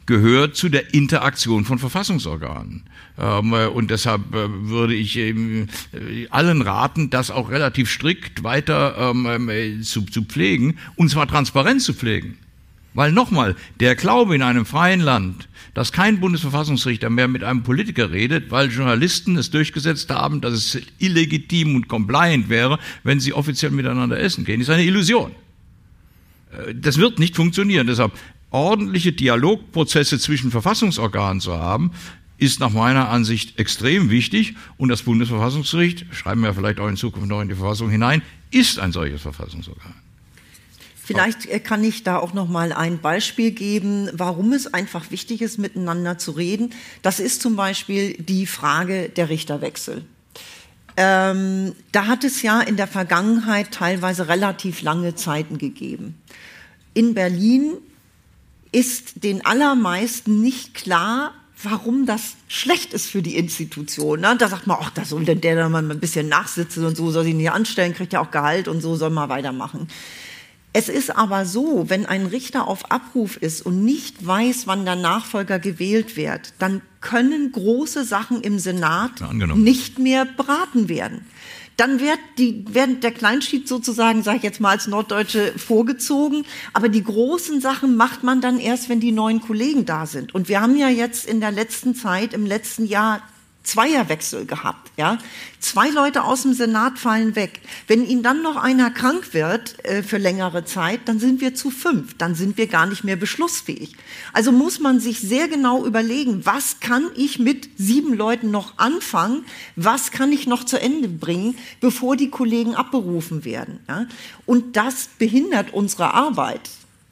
gehört zu der Interaktion von Verfassungsorganen. Und deshalb würde ich allen raten, das auch relativ strikt weiter zu pflegen, und zwar transparent zu pflegen. Weil nochmal, der Glaube in einem freien Land, dass kein Bundesverfassungsrichter mehr mit einem Politiker redet, weil Journalisten es durchgesetzt haben, dass es illegitim und compliant wäre, wenn sie offiziell miteinander essen gehen, ist eine Illusion. Das wird nicht funktionieren. Deshalb ordentliche Dialogprozesse zwischen Verfassungsorganen zu haben, ist nach meiner Ansicht extrem wichtig. Und das Bundesverfassungsgericht, schreiben wir vielleicht auch in Zukunft noch in die Verfassung hinein, ist ein solches Verfassungsorgan. Vielleicht kann ich da auch noch mal ein Beispiel geben, warum es einfach wichtig ist, miteinander zu reden. Das ist zum Beispiel die Frage der Richterwechsel. Da hat es ja in der Vergangenheit teilweise relativ lange Zeiten gegeben. In Berlin ist den allermeisten nicht klar, warum das schlecht ist für die Institution. Ne? Da sagt man, ach, da soll denn der da mal ein bisschen nachsitzen und so, soll sich nicht anstellen, kriegt ja auch Gehalt und so, soll mal weitermachen. Es ist aber so, wenn ein Richter auf Abruf ist und nicht weiß, wann der Nachfolger gewählt wird, dann können große Sachen im Senat nicht mehr beraten werden. Dann wird der Kleinschied sozusagen, sage ich jetzt mal als Norddeutsche, vorgezogen. Aber die großen Sachen macht man dann erst, wenn die neuen Kollegen da sind. Und wir haben ja jetzt in der letzten Zeit, im letzten Jahr, Zweierwechsel gehabt, ja. 2 Leute aus dem Senat fallen weg. Wenn ihnen dann noch einer krank wird für längere Zeit, dann sind wir zu 5. Dann sind wir gar nicht mehr beschlussfähig. Also muss man sich sehr genau überlegen, was kann ich mit 7 Leuten noch anfangen? Was kann ich noch zu Ende bringen, bevor die Kollegen abberufen werden? Ja? Und das behindert unsere Arbeit.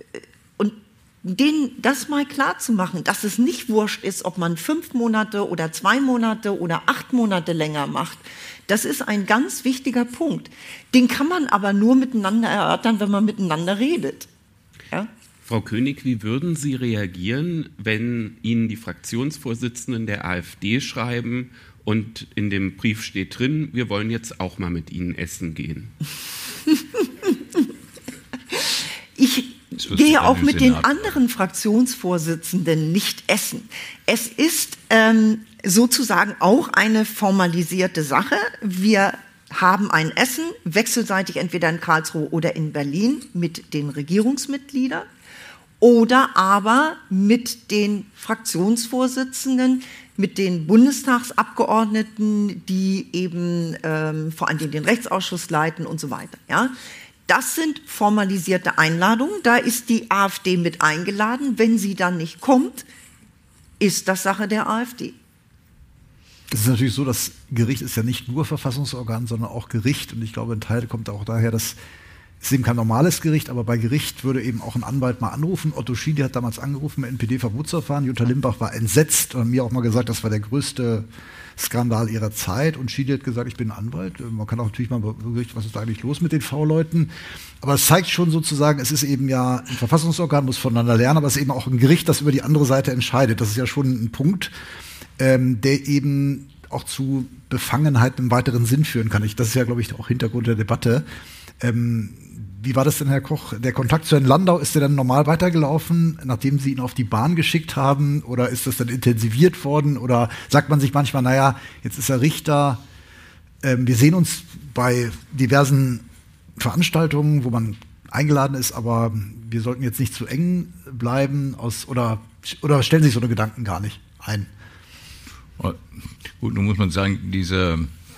Denen das mal klar zu machen, dass es nicht wurscht ist, ob man 5 Monate oder 2 Monate oder 8 Monate länger macht, das ist ein ganz wichtiger Punkt. Den kann man aber nur miteinander erörtern, wenn man miteinander redet. Ja? Frau König, wie würden Sie reagieren, wenn Ihnen die Fraktionsvorsitzenden der AfD schreiben und in dem Brief steht drin, wir wollen jetzt auch mal mit Ihnen essen gehen? Ich gehe auch mit den anderen Fraktionsvorsitzenden nicht essen. Es ist sozusagen auch eine formalisierte Sache. Wir haben ein Essen, wechselseitig entweder in Karlsruhe oder in Berlin mit den Regierungsmitgliedern oder aber mit den Fraktionsvorsitzenden, mit den Bundestagsabgeordneten, die eben vor allem den Rechtsausschuss leiten und so weiter. Ja? Das sind formalisierte Einladungen. Da ist die AfD mit eingeladen. Wenn sie dann nicht kommt, ist das Sache der AfD. Es ist natürlich so, das Gericht ist ja nicht nur Verfassungsorgan, sondern auch Gericht. Und ich glaube, ein Teil kommt auch daher, dass es eben kein normales Gericht, aber bei Gericht würde eben auch ein Anwalt mal anrufen. Otto Schiele hat damals angerufen im NPD-Verbotsverfahren. Jutta Limbach war entsetzt und hat mir auch mal gesagt, das war der größte Skandal ihrer Zeit. Und Schiele hat gesagt, ich bin Anwalt. Man kann auch natürlich mal berichten, was ist da eigentlich los mit den V-Leuten. Aber es zeigt schon sozusagen, es ist eben ja ein Verfassungsorgan, muss voneinander lernen, aber es ist eben auch ein Gericht, das über die andere Seite entscheidet. Das ist ja schon ein Punkt, der eben auch zu Befangenheit im weiteren Sinn führen kann. Das ist ja, glaube ich, auch Hintergrund der Debatte. Wie war das denn, Herr Koch? Der Kontakt zu Herrn Landau, ist der dann normal weitergelaufen, nachdem Sie ihn auf die Bahn geschickt haben? Oder ist das dann intensiviert worden? Oder sagt man sich manchmal, naja, jetzt ist er Richter, wir sehen uns bei diversen Veranstaltungen, wo man eingeladen ist, aber wir sollten jetzt nicht zu eng bleiben, oder stellen sich so eine Gedanken gar nicht ein? Gut, nun muss man sagen, diese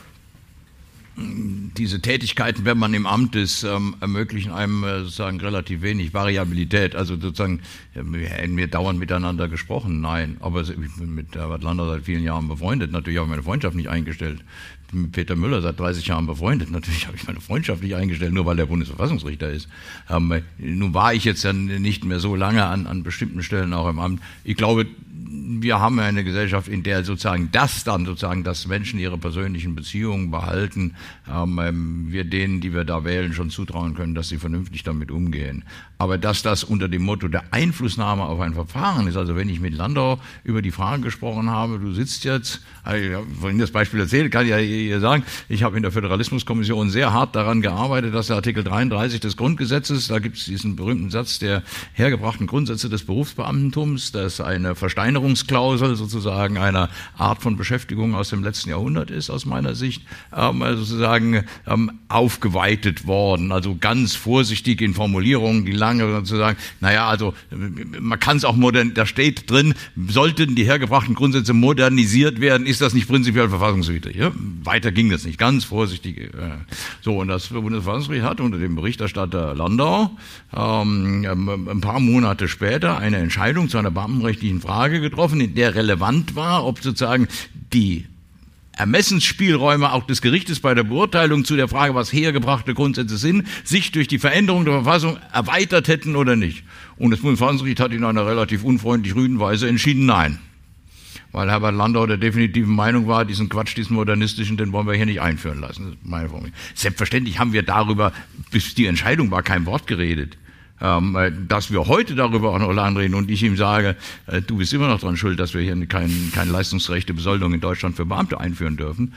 Tätigkeiten, wenn man im Amt ist, ermöglichen einem sozusagen relativ wenig Variabilität. Also sozusagen, hätten wir dauernd miteinander gesprochen? Nein. Aber ich bin mit Herbert Landau seit vielen Jahren befreundet. Natürlich habe ich meine Freundschaft nicht eingestellt. Ich bin mit Peter Müller seit 30 Jahren befreundet. Natürlich habe ich meine Freundschaft nicht eingestellt, nur weil der Bundesverfassungsrichter ist. Nun war ich jetzt ja nicht mehr so lange an bestimmten Stellen auch im Amt. Ich glaube, wir haben eine Gesellschaft, in der dass Menschen ihre persönlichen Beziehungen behalten, wir denen, die wir da wählen, schon zutrauen können, dass sie vernünftig damit umgehen. Aber dass das unter dem Motto der Einflussnahme auf ein Verfahren ist, also wenn ich mit Landau über die Frage gesprochen habe, du sitzt jetzt, ich habe vorhin das Beispiel erzählt, kann ich ja hier sagen, ich habe in der Föderalismuskommission sehr hart daran gearbeitet, dass der Artikel 33 des Grundgesetzes, da gibt es diesen berühmten Satz der hergebrachten Grundsätze des Berufsbeamtentums, dass eine Versteinerungsklausel sozusagen eine Art von Beschäftigung aus dem letzten Jahrhundert ist, aus meiner Sicht, sozusagen aufgeweitet worden, also ganz vorsichtig in Formulierungen, die lange sozusagen, man kann es auch da steht drin, sollten die hergebrachten Grundsätze modernisiert werden, ist das nicht prinzipiell verfassungswidrig. Ja? Weiter ging das nicht, ganz vorsichtig. So, und das Bundesverfassungsgericht hat unter dem Berichterstatter Landau ein paar Monate später eine Entscheidung zu einer beamtenrechtlichen Frage getroffen, in der relevant war, ob sozusagen die Ermessensspielräume auch des Gerichtes bei der Beurteilung zu der Frage, was hergebrachte Grundsätze sind, sich durch die Veränderung der Verfassung erweitert hätten oder nicht. Und das Bundesverfassungsgericht hat in einer relativ unfreundlich rüden Weise entschieden, nein. Weil Herbert Landau der definitiven Meinung war, diesen Quatsch, diesen modernistischen, den wollen wir hier nicht einführen lassen. Das ist meine Formel. Selbstverständlich haben wir darüber, bis die Entscheidung war, kein Wort geredet. Dass wir heute darüber auch noch lang reden und ich ihm sage, du bist immer noch dran schuld, dass wir hier keine leistungsgerechte Besoldung in Deutschland für Beamte einführen dürfen.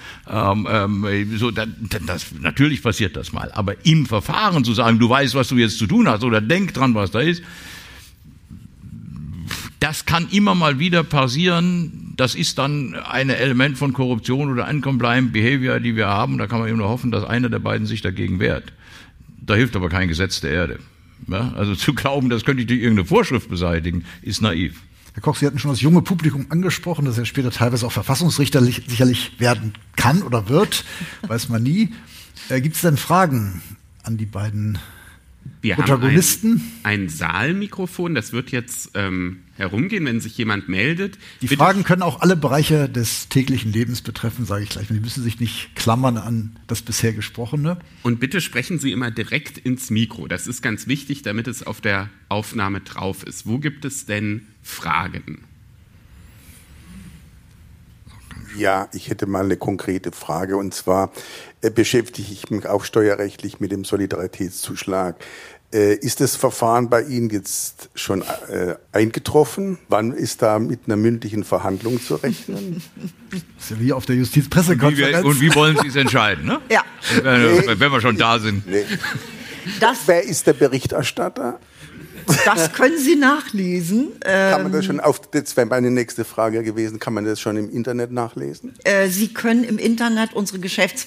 Natürlich passiert das mal. Aber im Verfahren zu sagen, du weißt, was du jetzt zu tun hast oder denk dran, was da ist, das kann immer mal wieder passieren. Das ist dann ein Element von Korruption oder Uncompliant Behavior, die wir haben. Da kann man eben nur hoffen, dass einer der beiden sich dagegen wehrt. Da hilft aber kein Gesetz der Erde. Ja, also zu glauben, das könnte ich durch irgendeine Vorschrift beseitigen, ist naiv. Herr Koch, Sie hatten schon das junge Publikum angesprochen, das ja später teilweise auch Verfassungsrichter sicherlich werden kann oder wird, weiß man nie. Gibt es denn Fragen an die beiden Protagonisten? Wir haben ein Saalmikrofon, das wird jetzt herumgehen, wenn sich jemand meldet. Die Fragen können auch alle Bereiche des täglichen Lebens betreffen, sage ich gleich. Die müssen sich nicht klammern an das bisher Gesprochene. Und bitte sprechen Sie immer direkt ins Mikro. Das ist ganz wichtig, damit es auf der Aufnahme drauf ist. Wo gibt es denn Fragen? Ja, ich hätte mal eine konkrete Frage, und zwar beschäftige ich mich auch steuerrechtlich mit dem Solidaritätszuschlag. Ist das Verfahren bei Ihnen jetzt schon eingetroffen? Wann ist da mit einer mündlichen Verhandlung zu rechnen? Das ist ja wie auf der Justizpressekonferenz. Und wie wollen Sie es entscheiden? Ne? Ja. Wenn wir schon da sind. Nee. Wer ist der Berichterstatter? Das können Sie nachlesen. Kann man das schon das wäre meine nächste Frage gewesen, kann man das schon im Internet nachlesen? Sie können im Internet unsere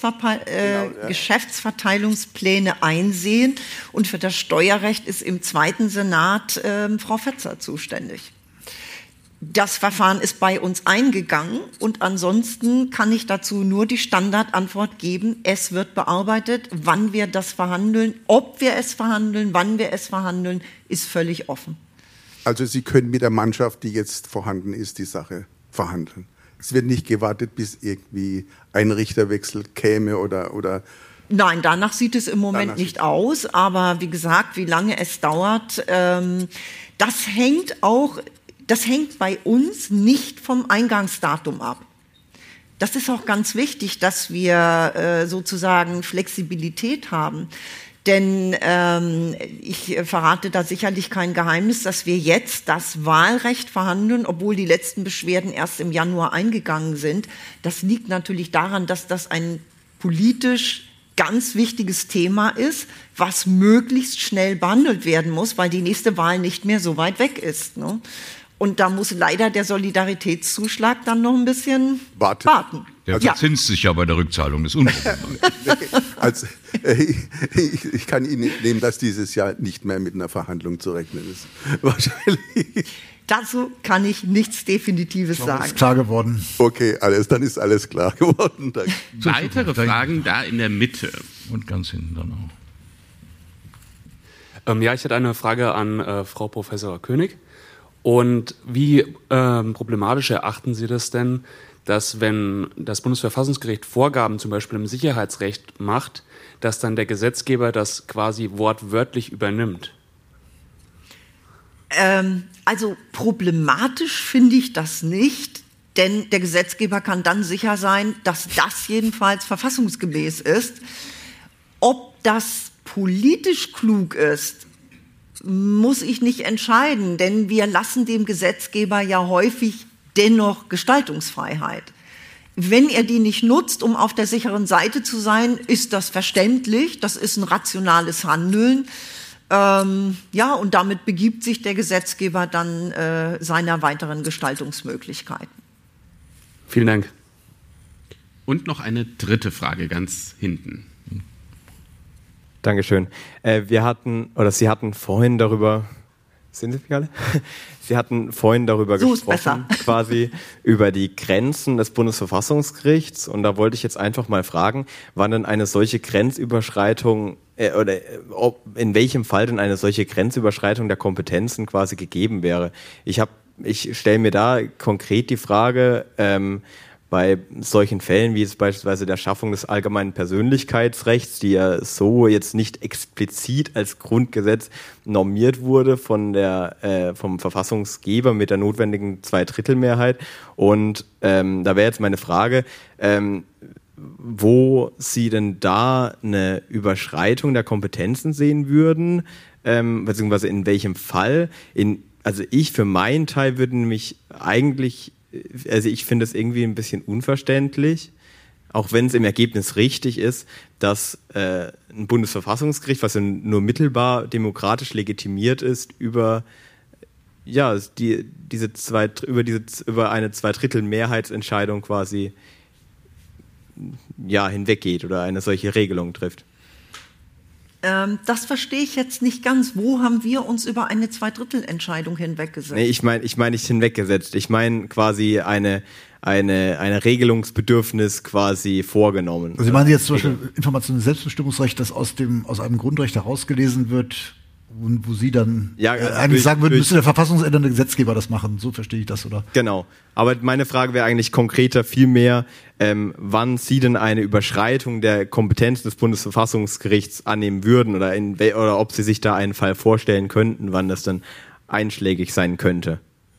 Geschäftsverteilungspläne einsehen und für das Steuerrecht ist im zweiten Senat Frau Fetzer zuständig. Das Verfahren ist bei uns eingegangen und ansonsten kann ich dazu nur die Standardantwort geben. Es wird bearbeitet. Wann wir das verhandeln, ob wir es verhandeln, wann wir es verhandeln, ist völlig offen. Also Sie können mit der Mannschaft, die jetzt vorhanden ist, die Sache verhandeln. Es wird nicht gewartet, bis irgendwie ein Richterwechsel käme oder Nein, danach sieht es im Moment nicht aus. Aber wie gesagt, wie lange es dauert, das hängt bei uns nicht vom Eingangsdatum ab. Das ist auch ganz wichtig, dass wir sozusagen Flexibilität haben. Denn ich verrate da sicherlich kein Geheimnis, dass wir jetzt das Wahlrecht verhandeln, obwohl die letzten Beschwerden erst im Januar eingegangen sind. Das liegt natürlich daran, dass das ein politisch ganz wichtiges Thema ist, was möglichst schnell behandelt werden muss, weil die nächste Wahl nicht mehr so weit weg ist, ne? Und da muss leider der Solidaritätszuschlag dann noch ein bisschen warten. Der verzinst sich ja bei der Rückzahlung des Also, ich kann Ihnen nehmen, dass dieses Jahr nicht mehr mit einer Verhandlung zu rechnen ist. Wahrscheinlich. Dazu kann ich nichts Definitives sagen. Ist klar geworden. Okay, dann ist alles klar geworden. Danke. Weitere Fragen da in der Mitte. Und ganz hinten dann auch. Ja, ich hätte eine Frage an Frau Professor König. Und wie problematisch erachten Sie das denn, dass wenn das Bundesverfassungsgericht Vorgaben zum Beispiel im Sicherheitsrecht macht, dass dann der Gesetzgeber das quasi wortwörtlich übernimmt? Also problematisch finde ich das nicht, denn der Gesetzgeber kann dann sicher sein, dass das jedenfalls verfassungsgemäß ist. Ob das politisch klug ist, muss ich nicht entscheiden, denn wir lassen dem Gesetzgeber ja häufig dennoch Gestaltungsfreiheit. Wenn er die nicht nutzt, um auf der sicheren Seite zu sein, ist das verständlich, das ist ein rationales Handeln. Ja, und damit begibt sich der Gesetzgeber dann seiner weiteren Gestaltungsmöglichkeiten. Vielen Dank. Und noch eine dritte Frage ganz hinten. Dankeschön. Sie hatten vorhin darüber, sehen Sie mich alle? Sie hatten vorhin darüber gesprochen, quasi über die Grenzen des Bundesverfassungsgerichts. Und da wollte ich jetzt einfach mal fragen, wann denn eine solche Grenzüberschreitung in welchem Fall denn eine solche Grenzüberschreitung der Kompetenzen quasi gegeben wäre. Ich stelle mir da konkret die Frage, bei solchen Fällen wie jetzt beispielsweise der Schaffung des allgemeinen Persönlichkeitsrechts, die ja so jetzt nicht explizit als Grundgesetz normiert wurde vom Verfassungsgeber mit der notwendigen Zweidrittelmehrheit. Und da wäre jetzt meine Frage, wo Sie denn da eine Überschreitung der Kompetenzen sehen würden, beziehungsweise in welchem Fall. Also ich für meinen Teil würde nämlich eigentlich, also ich finde es irgendwie ein bisschen unverständlich, auch wenn es im Ergebnis richtig ist, dass ein Bundesverfassungsgericht, was ja nur mittelbar demokratisch legitimiert ist, über eine Zweidrittel-Mehrheitsentscheidung quasi hinweggeht oder eine solche Regelung trifft. Das verstehe ich jetzt nicht ganz. Wo haben wir uns über eine Zweidrittelentscheidung hinweggesetzt? Nee, ich meine nicht hinweggesetzt. Ich meine quasi eine Regelungsbedürfnis quasi vorgenommen. Also Sie meinen jetzt zum Beispiel informationelles Selbstbestimmungsrecht, das aus einem Grundrecht herausgelesen wird, wo Sie dann eigentlich sagen würden, müsste der verfassungsändernde Gesetzgeber das machen. So verstehe ich das, oder? Genau. Aber meine Frage wäre eigentlich konkreter vielmehr, wann Sie denn eine Überschreitung der Kompetenz des Bundesverfassungsgerichts annehmen würden oder ob Sie sich da einen Fall vorstellen könnten, wann das dann einschlägig sein könnte.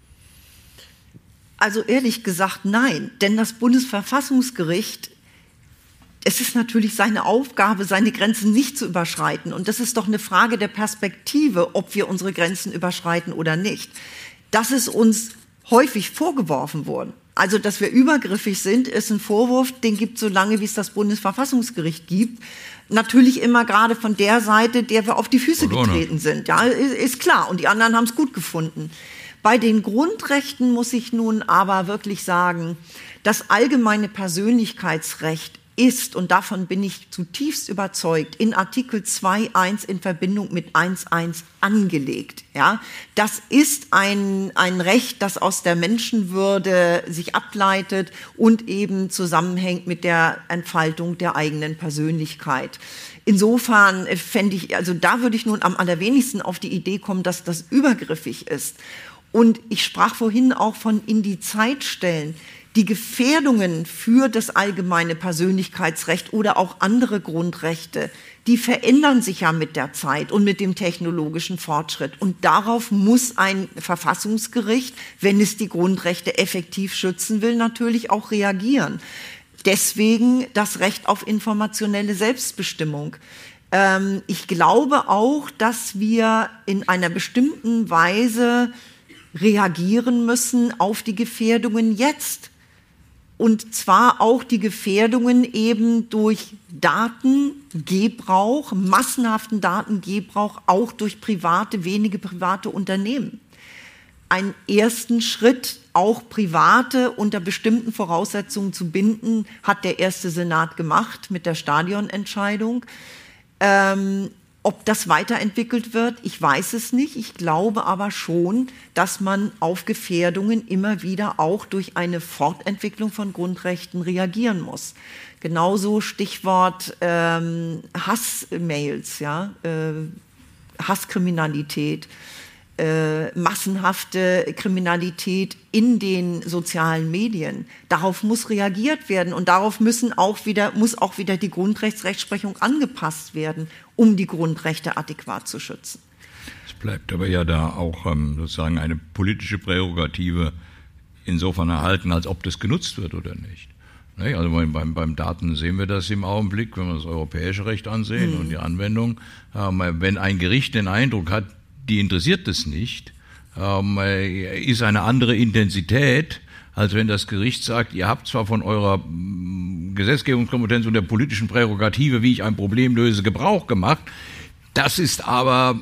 Also ehrlich gesagt nein, denn das Bundesverfassungsgericht, es ist natürlich seine Aufgabe, seine Grenzen nicht zu überschreiten. Und das ist doch eine Frage der Perspektive, ob wir unsere Grenzen überschreiten oder nicht. Das ist uns häufig vorgeworfen worden. Also, dass wir übergriffig sind, ist ein Vorwurf, den gibt es so lange, wie es das Bundesverfassungsgericht gibt. Natürlich immer gerade von der Seite, der wir auf die Füße getreten sind. Ja, ist klar. Und die anderen haben es gut gefunden. Bei den Grundrechten muss ich nun aber wirklich sagen, das allgemeine Persönlichkeitsrecht ist, und davon bin ich zutiefst überzeugt, in Artikel 2.1 in Verbindung mit 1.1 angelegt. Ja? Das ist ein Recht, das aus der Menschenwürde sich ableitet und eben zusammenhängt mit der Entfaltung der eigenen Persönlichkeit. Insofern fände ich, also da würde ich nun am allerwenigsten auf die Idee kommen, dass das übergriffig ist. Und ich sprach vorhin auch von in die Zeit stellen. Die Gefährdungen für das allgemeine Persönlichkeitsrecht oder auch andere Grundrechte, die verändern sich ja mit der Zeit und mit dem technologischen Fortschritt. Und darauf muss ein Verfassungsgericht, wenn es die Grundrechte effektiv schützen will, natürlich auch reagieren. Deswegen das Recht auf informationelle Selbstbestimmung. Ich glaube auch, dass wir in einer bestimmten Weise reagieren müssen auf die Gefährdungen jetzt. Und zwar auch die Gefährdungen eben durch Datengebrauch, massenhaften Datengebrauch, auch durch wenige private Unternehmen. Einen ersten Schritt, auch Private unter bestimmten Voraussetzungen zu binden, hat der erste Senat gemacht mit der Stadionentscheidung. Ob das weiterentwickelt wird, ich weiß es nicht. Ich glaube aber schon, dass man auf Gefährdungen immer wieder auch durch eine Fortentwicklung von Grundrechten reagieren muss. Genauso Stichwort Hassmails, Hasskriminalität, massenhafte Kriminalität in den sozialen Medien. Darauf muss reagiert werden und darauf muss auch wieder die Grundrechtsrechtsprechung angepasst werden, um die Grundrechte adäquat zu schützen. bleibt aber ja da auch sozusagen eine politische Prärogative insofern erhalten, als ob das genutzt wird oder nicht. Also beim Daten sehen wir das im Augenblick, wenn wir das europäische Recht ansehen und die Anwendung. Wenn ein Gericht den Eindruck hat, die interessiert das nicht, ist eine andere Intensität, als wenn das Gericht sagt, ihr habt zwar von eurer Gesetzgebungskompetenz und der politischen Prärogative, wie ich ein Problem löse, Gebrauch gemacht, das ist aber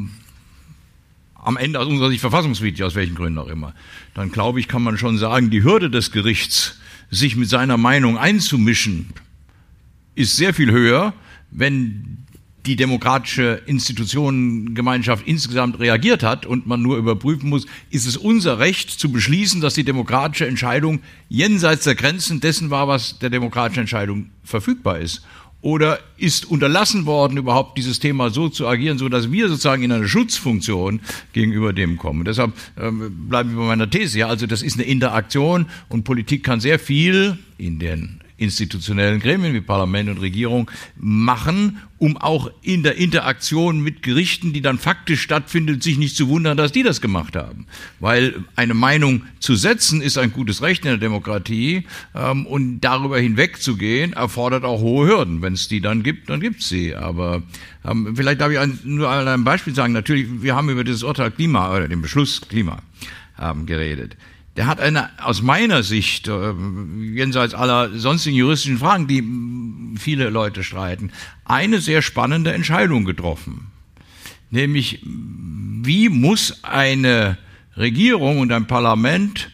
am Ende aus unserer Sicht verfassungswidrig, aus welchen Gründen auch immer. Dann glaube ich, kann man schon sagen, die Hürde des Gerichts, sich mit seiner Meinung einzumischen, ist sehr viel höher, wenn die demokratische Institutionengemeinschaft insgesamt reagiert hat und man nur überprüfen muss, ist es unser Recht zu beschließen, dass die demokratische Entscheidung jenseits der Grenzen dessen war, was der demokratischen Entscheidung verfügbar ist. Oder ist unterlassen worden, überhaupt dieses Thema so zu agieren, so dass wir sozusagen in eine Schutzfunktion gegenüber dem kommen. Deshalb bleiben wir bei meiner These. Ja, also das ist eine Interaktion und Politik kann sehr viel in den institutionellen Gremien wie Parlament und Regierung machen, um auch in der Interaktion mit Gerichten, die dann faktisch stattfindet, sich nicht zu wundern, dass die das gemacht haben. Weil eine Meinung zu setzen ist ein gutes Recht in der Demokratie und darüber hinwegzugehen erfordert auch hohe Hürden. Wenn es die dann gibt es sie. Aber vielleicht darf ich nur an einem Beispiel sagen, natürlich, wir haben über dieses Urteil Klima oder den Beschluss Klima geredet. Der hat aus meiner Sicht, jenseits aller sonstigen juristischen Fragen, die viele Leute streiten, eine sehr spannende Entscheidung getroffen. Nämlich, wie muss eine Regierung und ein Parlament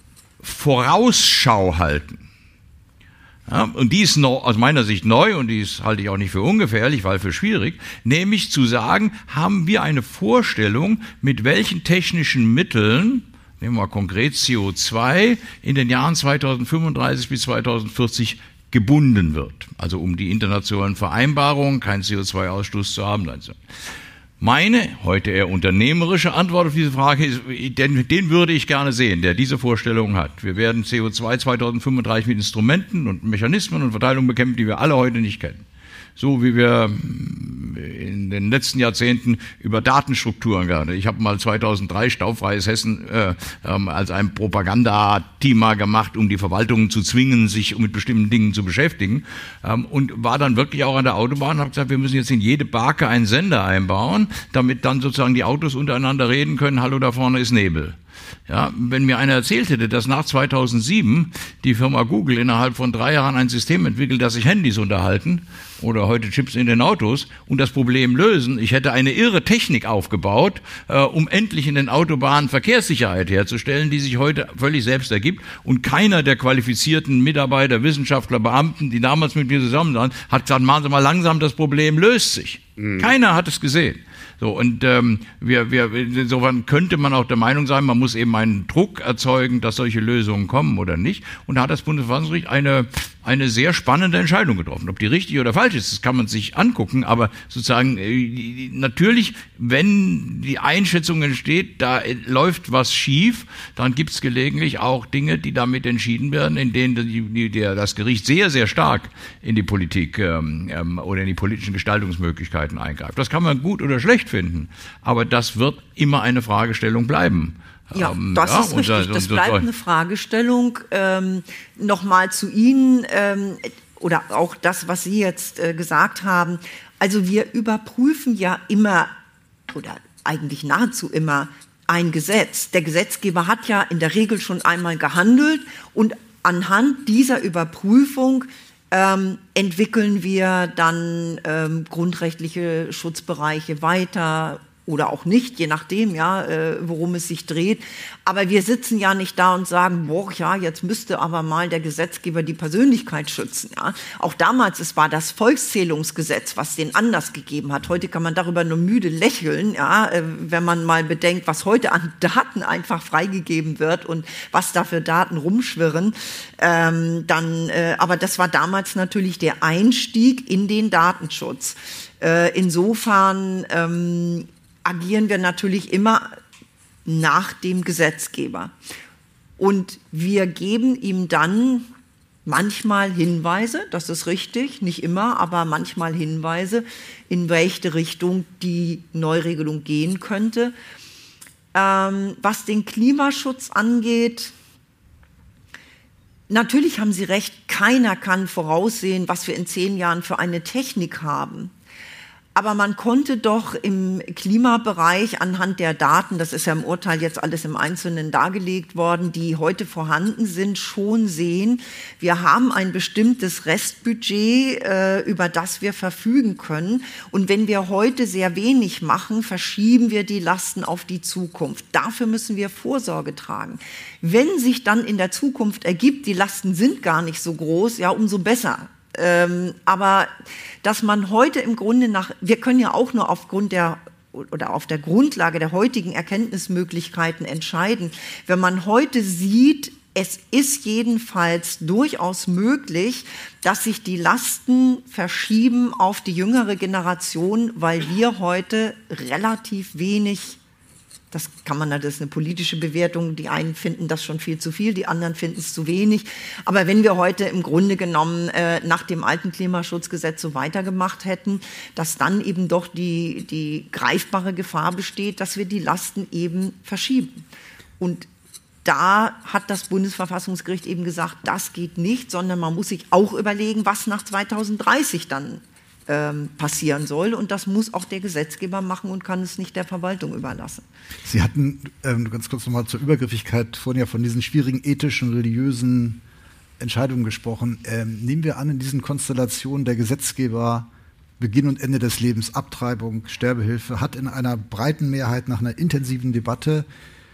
Vorausschau halten? Ja, und die ist aus meiner Sicht neu und die halte ich auch nicht für ungefährlich, weil für schwierig, nämlich zu sagen, haben wir eine Vorstellung, mit welchen technischen Mitteln, nehmen wir mal konkret CO2, in den Jahren 2035 bis 2040 gebunden wird. Also um die internationalen Vereinbarungen, keinen CO2-Ausstoß zu haben. Meine, heute eher unternehmerische Antwort auf diese Frage ist, den würde ich gerne sehen, der diese Vorstellung hat. Wir werden CO2 2035 mit Instrumenten und Mechanismen und Verteilungen bekämpfen, die wir alle heute nicht kennen. So wie wir in den letzten Jahrzehnten über Datenstrukturen gehabt. Ich habe mal 2003 Staufreies Hessen als ein Propagandathema gemacht, um die Verwaltungen zu zwingen, sich mit bestimmten Dingen zu beschäftigen. Und war dann wirklich auch an der Autobahn und habe gesagt, wir müssen jetzt in jede Barke einen Sender einbauen, damit dann sozusagen die Autos untereinander reden können, hallo, da vorne ist Nebel. Ja, wenn mir einer erzählt hätte, dass nach 2007 die Firma Google innerhalb von 3 Jahren ein System entwickelt, dass sich Handys unterhalten oder heute Chips in den Autos und das Problem lösen, ich hätte eine irre Technik aufgebaut, um endlich in den Autobahnen Verkehrssicherheit herzustellen, die sich heute völlig selbst ergibt und keiner der qualifizierten Mitarbeiter, Wissenschaftler, Beamten, die damals mit mir zusammen waren, hat gesagt, machen Sie mal langsam, das Problem löst sich. Keiner hat es gesehen. So, und insofern könnte man auch der Meinung sein, man muss eben einen Druck erzeugen, dass solche Lösungen kommen oder nicht. Und da hat das Bundesverfassungsgericht eine sehr spannende Entscheidung getroffen. Ob die richtig oder falsch ist, das kann man sich angucken, aber sozusagen natürlich, wenn die Einschätzung entsteht, da läuft was schief, dann gibt es gelegentlich auch Dinge, die damit entschieden werden, in denen das Gericht sehr, sehr stark in die Politik oder in die politischen Gestaltungsmöglichkeiten eingreift. Das kann man gut oder schlecht finden, aber das wird immer eine Fragestellung bleiben. Ja, das ist richtig. Das bleibt eine Fragestellung. Nochmal zu Ihnen oder auch das, was Sie jetzt gesagt haben. Also wir überprüfen ja immer oder eigentlich nahezu immer ein Gesetz. Der Gesetzgeber hat ja in der Regel schon einmal gehandelt und anhand dieser Überprüfung entwickeln wir dann grundrechtliche Schutzbereiche weiter oder auch nicht, je nachdem, ja, worum es sich dreht. Aber wir sitzen ja nicht da und sagen, boah, ja, jetzt müsste aber mal der Gesetzgeber die Persönlichkeit schützen. Ja. Auch damals, es war das Volkszählungsgesetz, was den Anlass gegeben hat. Heute kann man darüber nur müde lächeln, ja, wenn man mal bedenkt, was heute an Daten einfach freigegeben wird und was da für Daten rumschwirren. Aber das war damals natürlich der Einstieg in den Datenschutz. Insofern agieren wir natürlich immer nach dem Gesetzgeber. Und wir geben ihm dann manchmal Hinweise, das ist richtig, nicht immer, aber manchmal Hinweise, in welche Richtung die Neuregelung gehen könnte. Was den Klimaschutz angeht, natürlich haben Sie recht, keiner kann voraussehen, was wir in 10 Jahren für eine Technik haben. Aber man konnte doch im Klimabereich anhand der Daten, das ist ja im Urteil jetzt alles im Einzelnen dargelegt worden, die heute vorhanden sind, schon sehen, wir haben ein bestimmtes Restbudget, über das wir verfügen können. Und wenn wir heute sehr wenig machen, verschieben wir die Lasten auf die Zukunft. Dafür müssen wir Vorsorge tragen. Wenn sich dann in der Zukunft ergibt, die Lasten sind gar nicht so groß, ja, umso besser. Aber dass man heute im Grunde wir können ja auch nur auf der Grundlage der heutigen Erkenntnismöglichkeiten entscheiden. Wenn man heute sieht, es ist jedenfalls durchaus möglich, dass sich die Lasten verschieben auf die jüngere Generation, weil wir heute relativ wenig, das ist eine politische Bewertung, die einen finden das schon viel zu viel, die anderen finden es zu wenig. Aber wenn wir heute im Grunde genommen nach dem alten Klimaschutzgesetz so weitergemacht hätten, dass dann eben doch die greifbare Gefahr besteht, dass wir die Lasten eben verschieben. Und da hat das Bundesverfassungsgericht eben gesagt, das geht nicht, sondern man muss sich auch überlegen, was nach 2030 dann passieren soll. Und das muss auch der Gesetzgeber machen und kann es nicht der Verwaltung überlassen. Sie hatten ganz kurz nochmal zur Übergriffigkeit vorhin ja von diesen schwierigen ethischen, religiösen Entscheidungen gesprochen. Nehmen wir an, in diesen Konstellationen der Gesetzgeber Beginn und Ende des Lebens, Abtreibung, Sterbehilfe, hat in einer breiten Mehrheit nach einer intensiven Debatte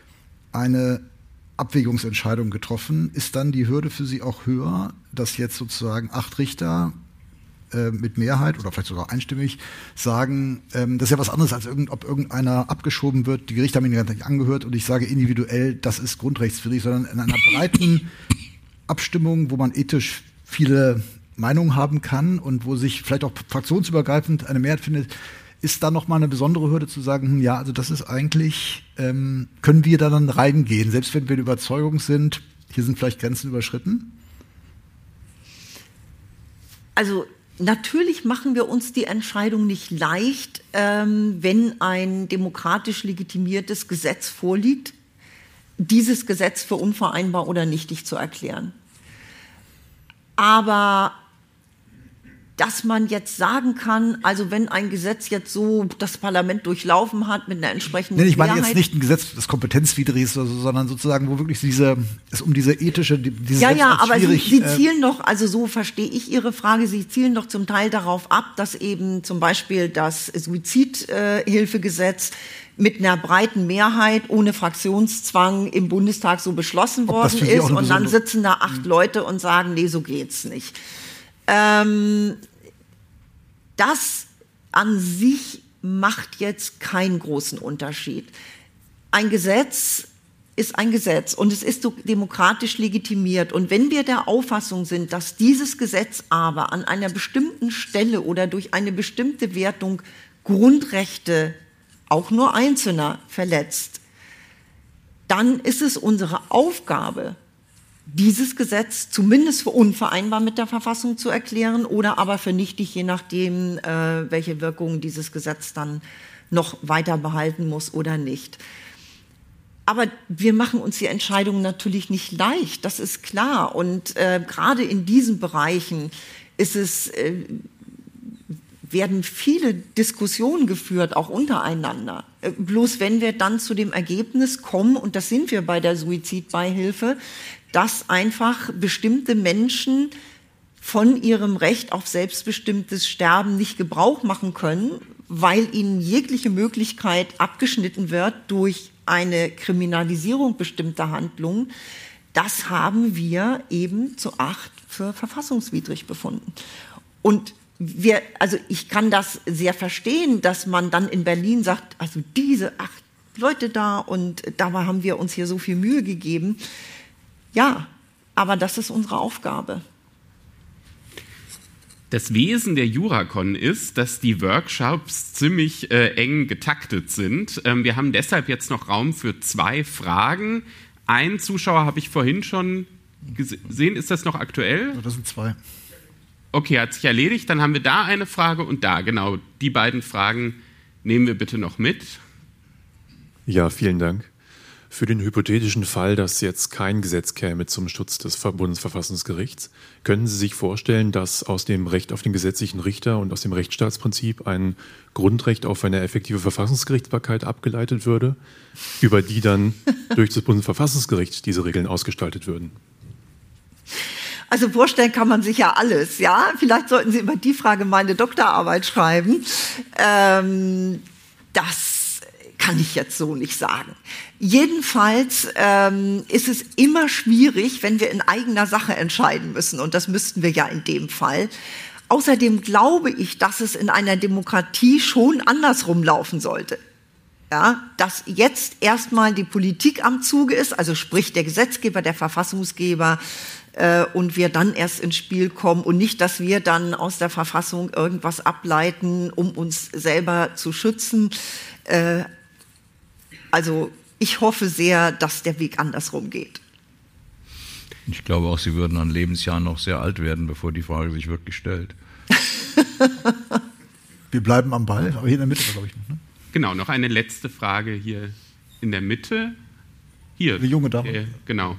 eine Abwägungsentscheidung getroffen. Ist dann die Hürde für Sie auch höher, dass jetzt sozusagen 8 Richter mit Mehrheit oder vielleicht sogar einstimmig sagen, das ist ja was anderes, als ob irgendeiner abgeschoben wird, die Gerichte haben ihn gar nicht angehört und ich sage individuell, das ist grundrechtswidrig, sondern in einer breiten Abstimmung, wo man ethisch viele Meinungen haben kann und wo sich vielleicht auch fraktionsübergreifend eine Mehrheit findet, ist da nochmal eine besondere Hürde zu sagen, ja, also das ist eigentlich, können wir da dann reingehen, selbst wenn wir der Überzeugung sind, hier sind vielleicht Grenzen überschritten? Also natürlich machen wir uns die Entscheidung nicht leicht, wenn ein demokratisch legitimiertes Gesetz vorliegt, dieses Gesetz für unvereinbar oder nichtig zu erklären. Aber dass man jetzt sagen kann, also wenn ein Gesetz jetzt so das Parlament durchlaufen hat mit einer entsprechenden Ich meine jetzt nicht ein Gesetz, das kompetenzwidrig ist, sondern sozusagen, wo wirklich es um diese ethische, diese aber Sie zielen doch, also so verstehe ich Ihre Frage, Sie zielen doch zum Teil darauf ab, dass eben zum Beispiel das Suizidhilfegesetz mit einer breiten Mehrheit ohne Fraktionszwang im Bundestag so beschlossen worden ist und dann sitzen da 8 Leute und sagen, nee, so geht's nicht. Das an sich macht jetzt keinen großen Unterschied. Ein Gesetz ist ein Gesetz und es ist demokratisch legitimiert. Und wenn wir der Auffassung sind, dass dieses Gesetz aber an einer bestimmten Stelle oder durch eine bestimmte Wertung Grundrechte auch nur Einzelner verletzt, dann ist es unsere Aufgabe, dieses Gesetz zumindest für unvereinbar mit der Verfassung zu erklären oder aber für nichtig, je nachdem, welche Wirkung dieses Gesetz dann noch weiter behalten muss oder nicht. Aber wir machen uns die Entscheidung natürlich nicht leicht, das ist klar. Und gerade in diesen Bereichen werden viele Diskussionen geführt, auch untereinander. Bloß wenn wir dann zu dem Ergebnis kommen, und das sind wir bei der Suizidbeihilfe, dass einfach bestimmte Menschen von ihrem Recht auf selbstbestimmtes Sterben nicht Gebrauch machen können, weil ihnen jegliche Möglichkeit abgeschnitten wird durch eine Kriminalisierung bestimmter Handlungen, das haben wir eben zu 8 für verfassungswidrig befunden. Und ich kann das sehr verstehen, dass man dann in Berlin sagt, also diese 8 Leute da und dabei haben wir uns hier so viel Mühe gegeben. Ja, aber das ist unsere Aufgabe. Das Wesen der Juracon ist, dass die Workshops ziemlich eng getaktet sind. Wir haben deshalb jetzt noch Raum für 2 Fragen. Einen Zuschauer habe ich vorhin schon gesehen. Ist das noch aktuell? Das sind 2. Okay, hat sich erledigt. Dann haben wir da eine Frage und da, genau. Die beiden Fragen nehmen wir bitte noch mit. Ja, vielen Dank. Für den hypothetischen Fall, dass jetzt kein Gesetz käme zum Schutz des Bundesverfassungsgerichts, können Sie sich vorstellen, dass aus dem Recht auf den gesetzlichen Richter und aus dem Rechtsstaatsprinzip ein Grundrecht auf eine effektive Verfassungsgerichtsbarkeit abgeleitet würde, über die dann durch das Bundesverfassungsgericht diese Regeln ausgestaltet würden? Also vorstellen kann man sich ja alles, ja. Vielleicht sollten Sie über die Frage mal eine Doktorarbeit schreiben. Das kann ich jetzt so nicht sagen. Jedenfalls ist es immer schwierig, wenn wir in eigener Sache entscheiden müssen. Und das müssten wir ja in dem Fall. Außerdem glaube ich, dass es in einer Demokratie schon andersrum laufen sollte. Ja, dass jetzt erstmal die Politik am Zuge ist, also sprich der Gesetzgeber, der Verfassungsgeber, und wir dann erst ins Spiel kommen und nicht, dass wir dann aus der Verfassung irgendwas ableiten, um uns selber zu schützen. Also ich hoffe sehr, dass der Weg andersrum geht. Ich glaube auch, Sie würden an Lebensjahren noch sehr alt werden, bevor die Frage sich wirklich stellt. Wir bleiben am Ball, aber hier in der Mitte, glaube ich. Ne? Genau, noch eine letzte Frage hier in der Mitte. Hier. Eine junge Dame. Genau.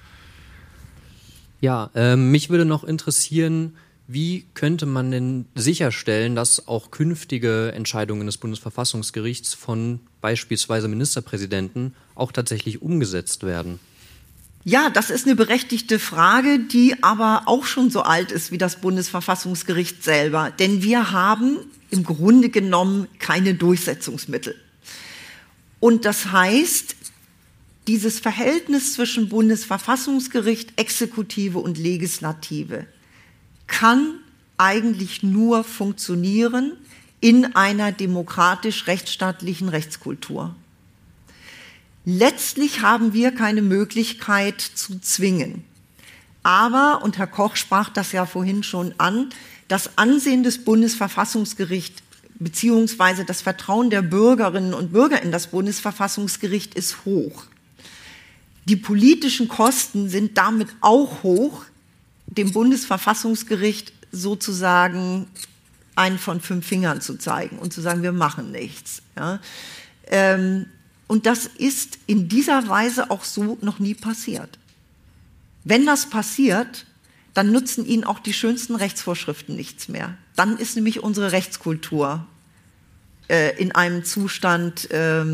Ja, mich würde noch interessieren, wie könnte man denn sicherstellen, dass auch künftige Entscheidungen des Bundesverfassungsgerichts von beispielsweise Ministerpräsidenten auch tatsächlich umgesetzt werden? Ja, das ist eine berechtigte Frage, die aber auch schon so alt ist wie das Bundesverfassungsgericht selber. Denn wir haben im Grunde genommen keine Durchsetzungsmittel. Und das heißt, dieses Verhältnis zwischen Bundesverfassungsgericht, Exekutive und Legislative kann eigentlich nur funktionieren in einer demokratisch-rechtsstaatlichen Rechtskultur. Letztlich haben wir keine Möglichkeit zu zwingen. Aber, und Herr Koch sprach das ja vorhin schon an, das Ansehen des Bundesverfassungsgerichts beziehungsweise das Vertrauen der Bürgerinnen und Bürger in das Bundesverfassungsgericht ist hoch. Die politischen Kosten sind damit auch hoch, dem Bundesverfassungsgericht sozusagen einen von 5 Fingern zu zeigen und zu sagen, wir machen nichts. Ja? Und das ist in dieser Weise auch so noch nie passiert. Wenn das passiert, dann nutzen Ihnen auch die schönsten Rechtsvorschriften nichts mehr. Dann ist nämlich unsere Rechtskultur in einem Zustand,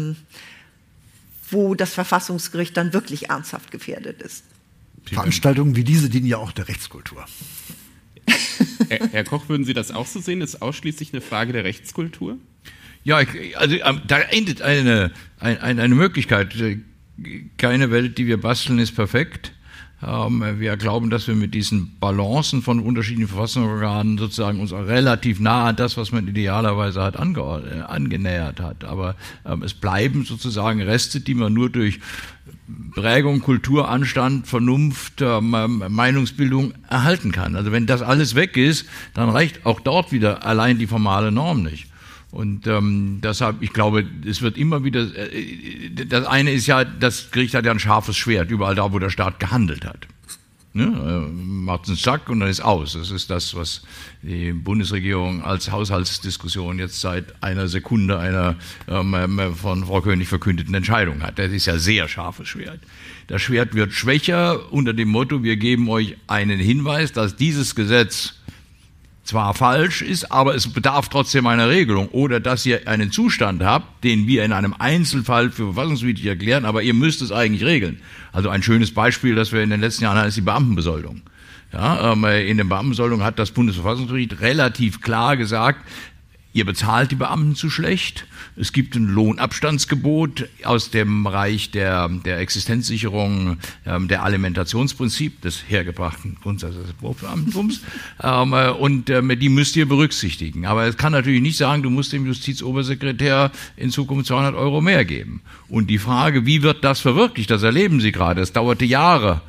wo das Verfassungsgericht dann wirklich ernsthaft gefährdet ist. Veranstaltungen wie diese dienen ja auch der Rechtskultur. Herr Koch, würden Sie das auch so sehen? Ist ausschließlich eine Frage der Rechtskultur? Ja, also da endet eine Möglichkeit. Keine Welt, die wir basteln, ist perfekt. Wir glauben, dass wir mit diesen Balancen von unterschiedlichen Verfassungsorganen sozusagen uns relativ nah an das, was man idealerweise hat, angenähert hat. Aber es bleiben sozusagen Reste, die man nur durch Prägung, Kultur, Anstand, Vernunft, Meinungsbildung erhalten kann. Also wenn das alles weg ist, dann reicht auch dort wieder allein die formale Norm nicht. Und deshalb, ich glaube, es wird immer wieder, das eine ist ja, das Gericht hat ja ein scharfes Schwert, überall da, wo der Staat gehandelt hat. Ne? Macht einen Zack und dann ist aus. Das ist das, was die Bundesregierung als Haushaltsdiskussion jetzt seit einer Sekunde einer von Frau König verkündeten Entscheidung hat. Das ist ja sehr scharfes Schwert. Das Schwert wird schwächer unter dem Motto, wir geben euch einen Hinweis, dass dieses Gesetz zwar falsch ist, aber es bedarf trotzdem einer Regelung. Oder dass ihr einen Zustand habt, den wir in einem Einzelfall für verfassungswidrig erklären, aber ihr müsst es eigentlich regeln. Also ein schönes Beispiel, das wir in den letzten Jahren hatten, ist die Beamtenbesoldung. Ja, in der Beamtenbesoldung hat das Bundesverfassungsgericht relativ klar gesagt, ihr bezahlt die Beamten zu schlecht. Es gibt ein Lohnabstandsgebot aus dem Bereich der Existenzsicherung, der Alimentationsprinzip des hergebrachten Grundsatzes des Beamtentums. Und die müsst ihr berücksichtigen. Aber es kann natürlich nicht sagen, du musst dem Justizobersekretär in Zukunft 200 € mehr geben. Und die Frage, wie wird das verwirklicht, das erleben Sie gerade. Es dauerte Jahre.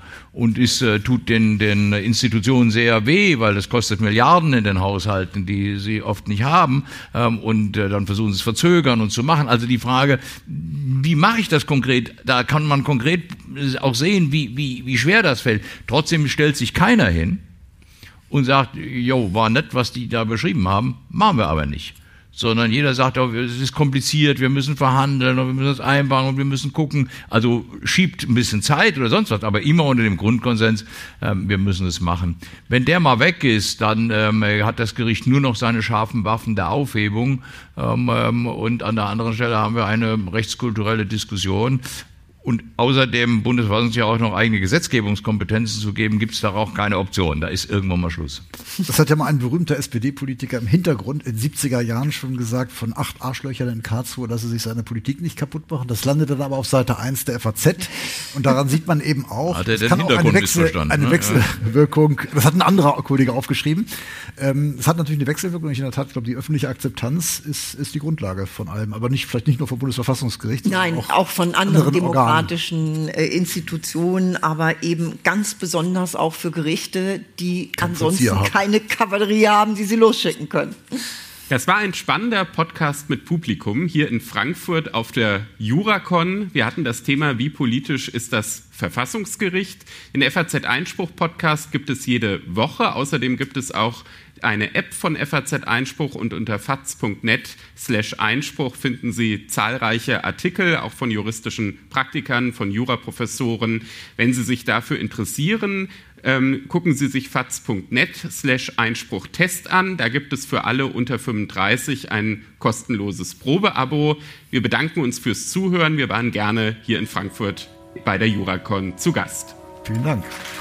und tut den Institutionen sehr weh, weil das kostet Milliarden in den Haushalten, die sie oft nicht haben, und dann versuchen sie es verzögern und zu machen. Also die Frage, wie mache ich das konkret? Da kann man konkret auch sehen, wie schwer das fällt. Trotzdem stellt sich keiner hin und sagt, jo, war nett, was die da beschrieben haben, machen wir aber nicht. Sondern jeder sagt, oh, es ist kompliziert, wir müssen verhandeln und wir müssen das einbauen und wir müssen gucken. Also schiebt ein bisschen Zeit oder sonst was, aber immer unter dem Grundkonsens, wir müssen es machen. Wenn der mal weg ist, dann hat das Gericht nur noch seine scharfen Waffen der Aufhebung, und an der anderen Stelle haben wir eine rechtskulturelle Diskussion. Und außerdem Bundesverfassungsgericht auch noch eigene Gesetzgebungskompetenzen zu geben, gibt es da auch keine Option. Da ist irgendwann mal Schluss. Das hat ja mal ein berühmter SPD-Politiker im Hintergrund in den 70er Jahren schon gesagt, von 8 Arschlöchern in Karlsruhe, dass sie sich seine Politik nicht kaputt machen. Das landet dann aber auf Seite 1 der FAZ. Und daran sieht man eben auch, es kann auch eine Wechselwirkung, das hat ein anderer Kollege aufgeschrieben. Es hat natürlich eine Wechselwirkung. In der Tat, ich glaube, die öffentliche Akzeptanz ist die Grundlage von allem. Aber vielleicht nicht nur vom Bundesverfassungsgericht. Nein, auch von anderen demokratischen Institutionen, aber eben ganz besonders auch für Gerichte, die ansonsten keine Kavallerie haben, die sie losschicken können. Das war ein spannender Podcast mit Publikum hier in Frankfurt auf der Juracon. Wir hatten das Thema, wie politisch ist das Verfassungsgericht. Den FAZ-Einspruch-Podcast gibt es jede Woche. Außerdem gibt es auch eine App von FAZ Einspruch und unter faz.net/Einspruch finden Sie zahlreiche Artikel, auch von juristischen Praktikern, von Juraprofessoren. Wenn Sie sich dafür interessieren, gucken Sie sich faz.net/Einspruchtest an. Da gibt es für alle unter 35 ein kostenloses Probeabo. Wir bedanken uns fürs Zuhören. Wir waren gerne hier in Frankfurt bei der Juracon zu Gast. Vielen Dank.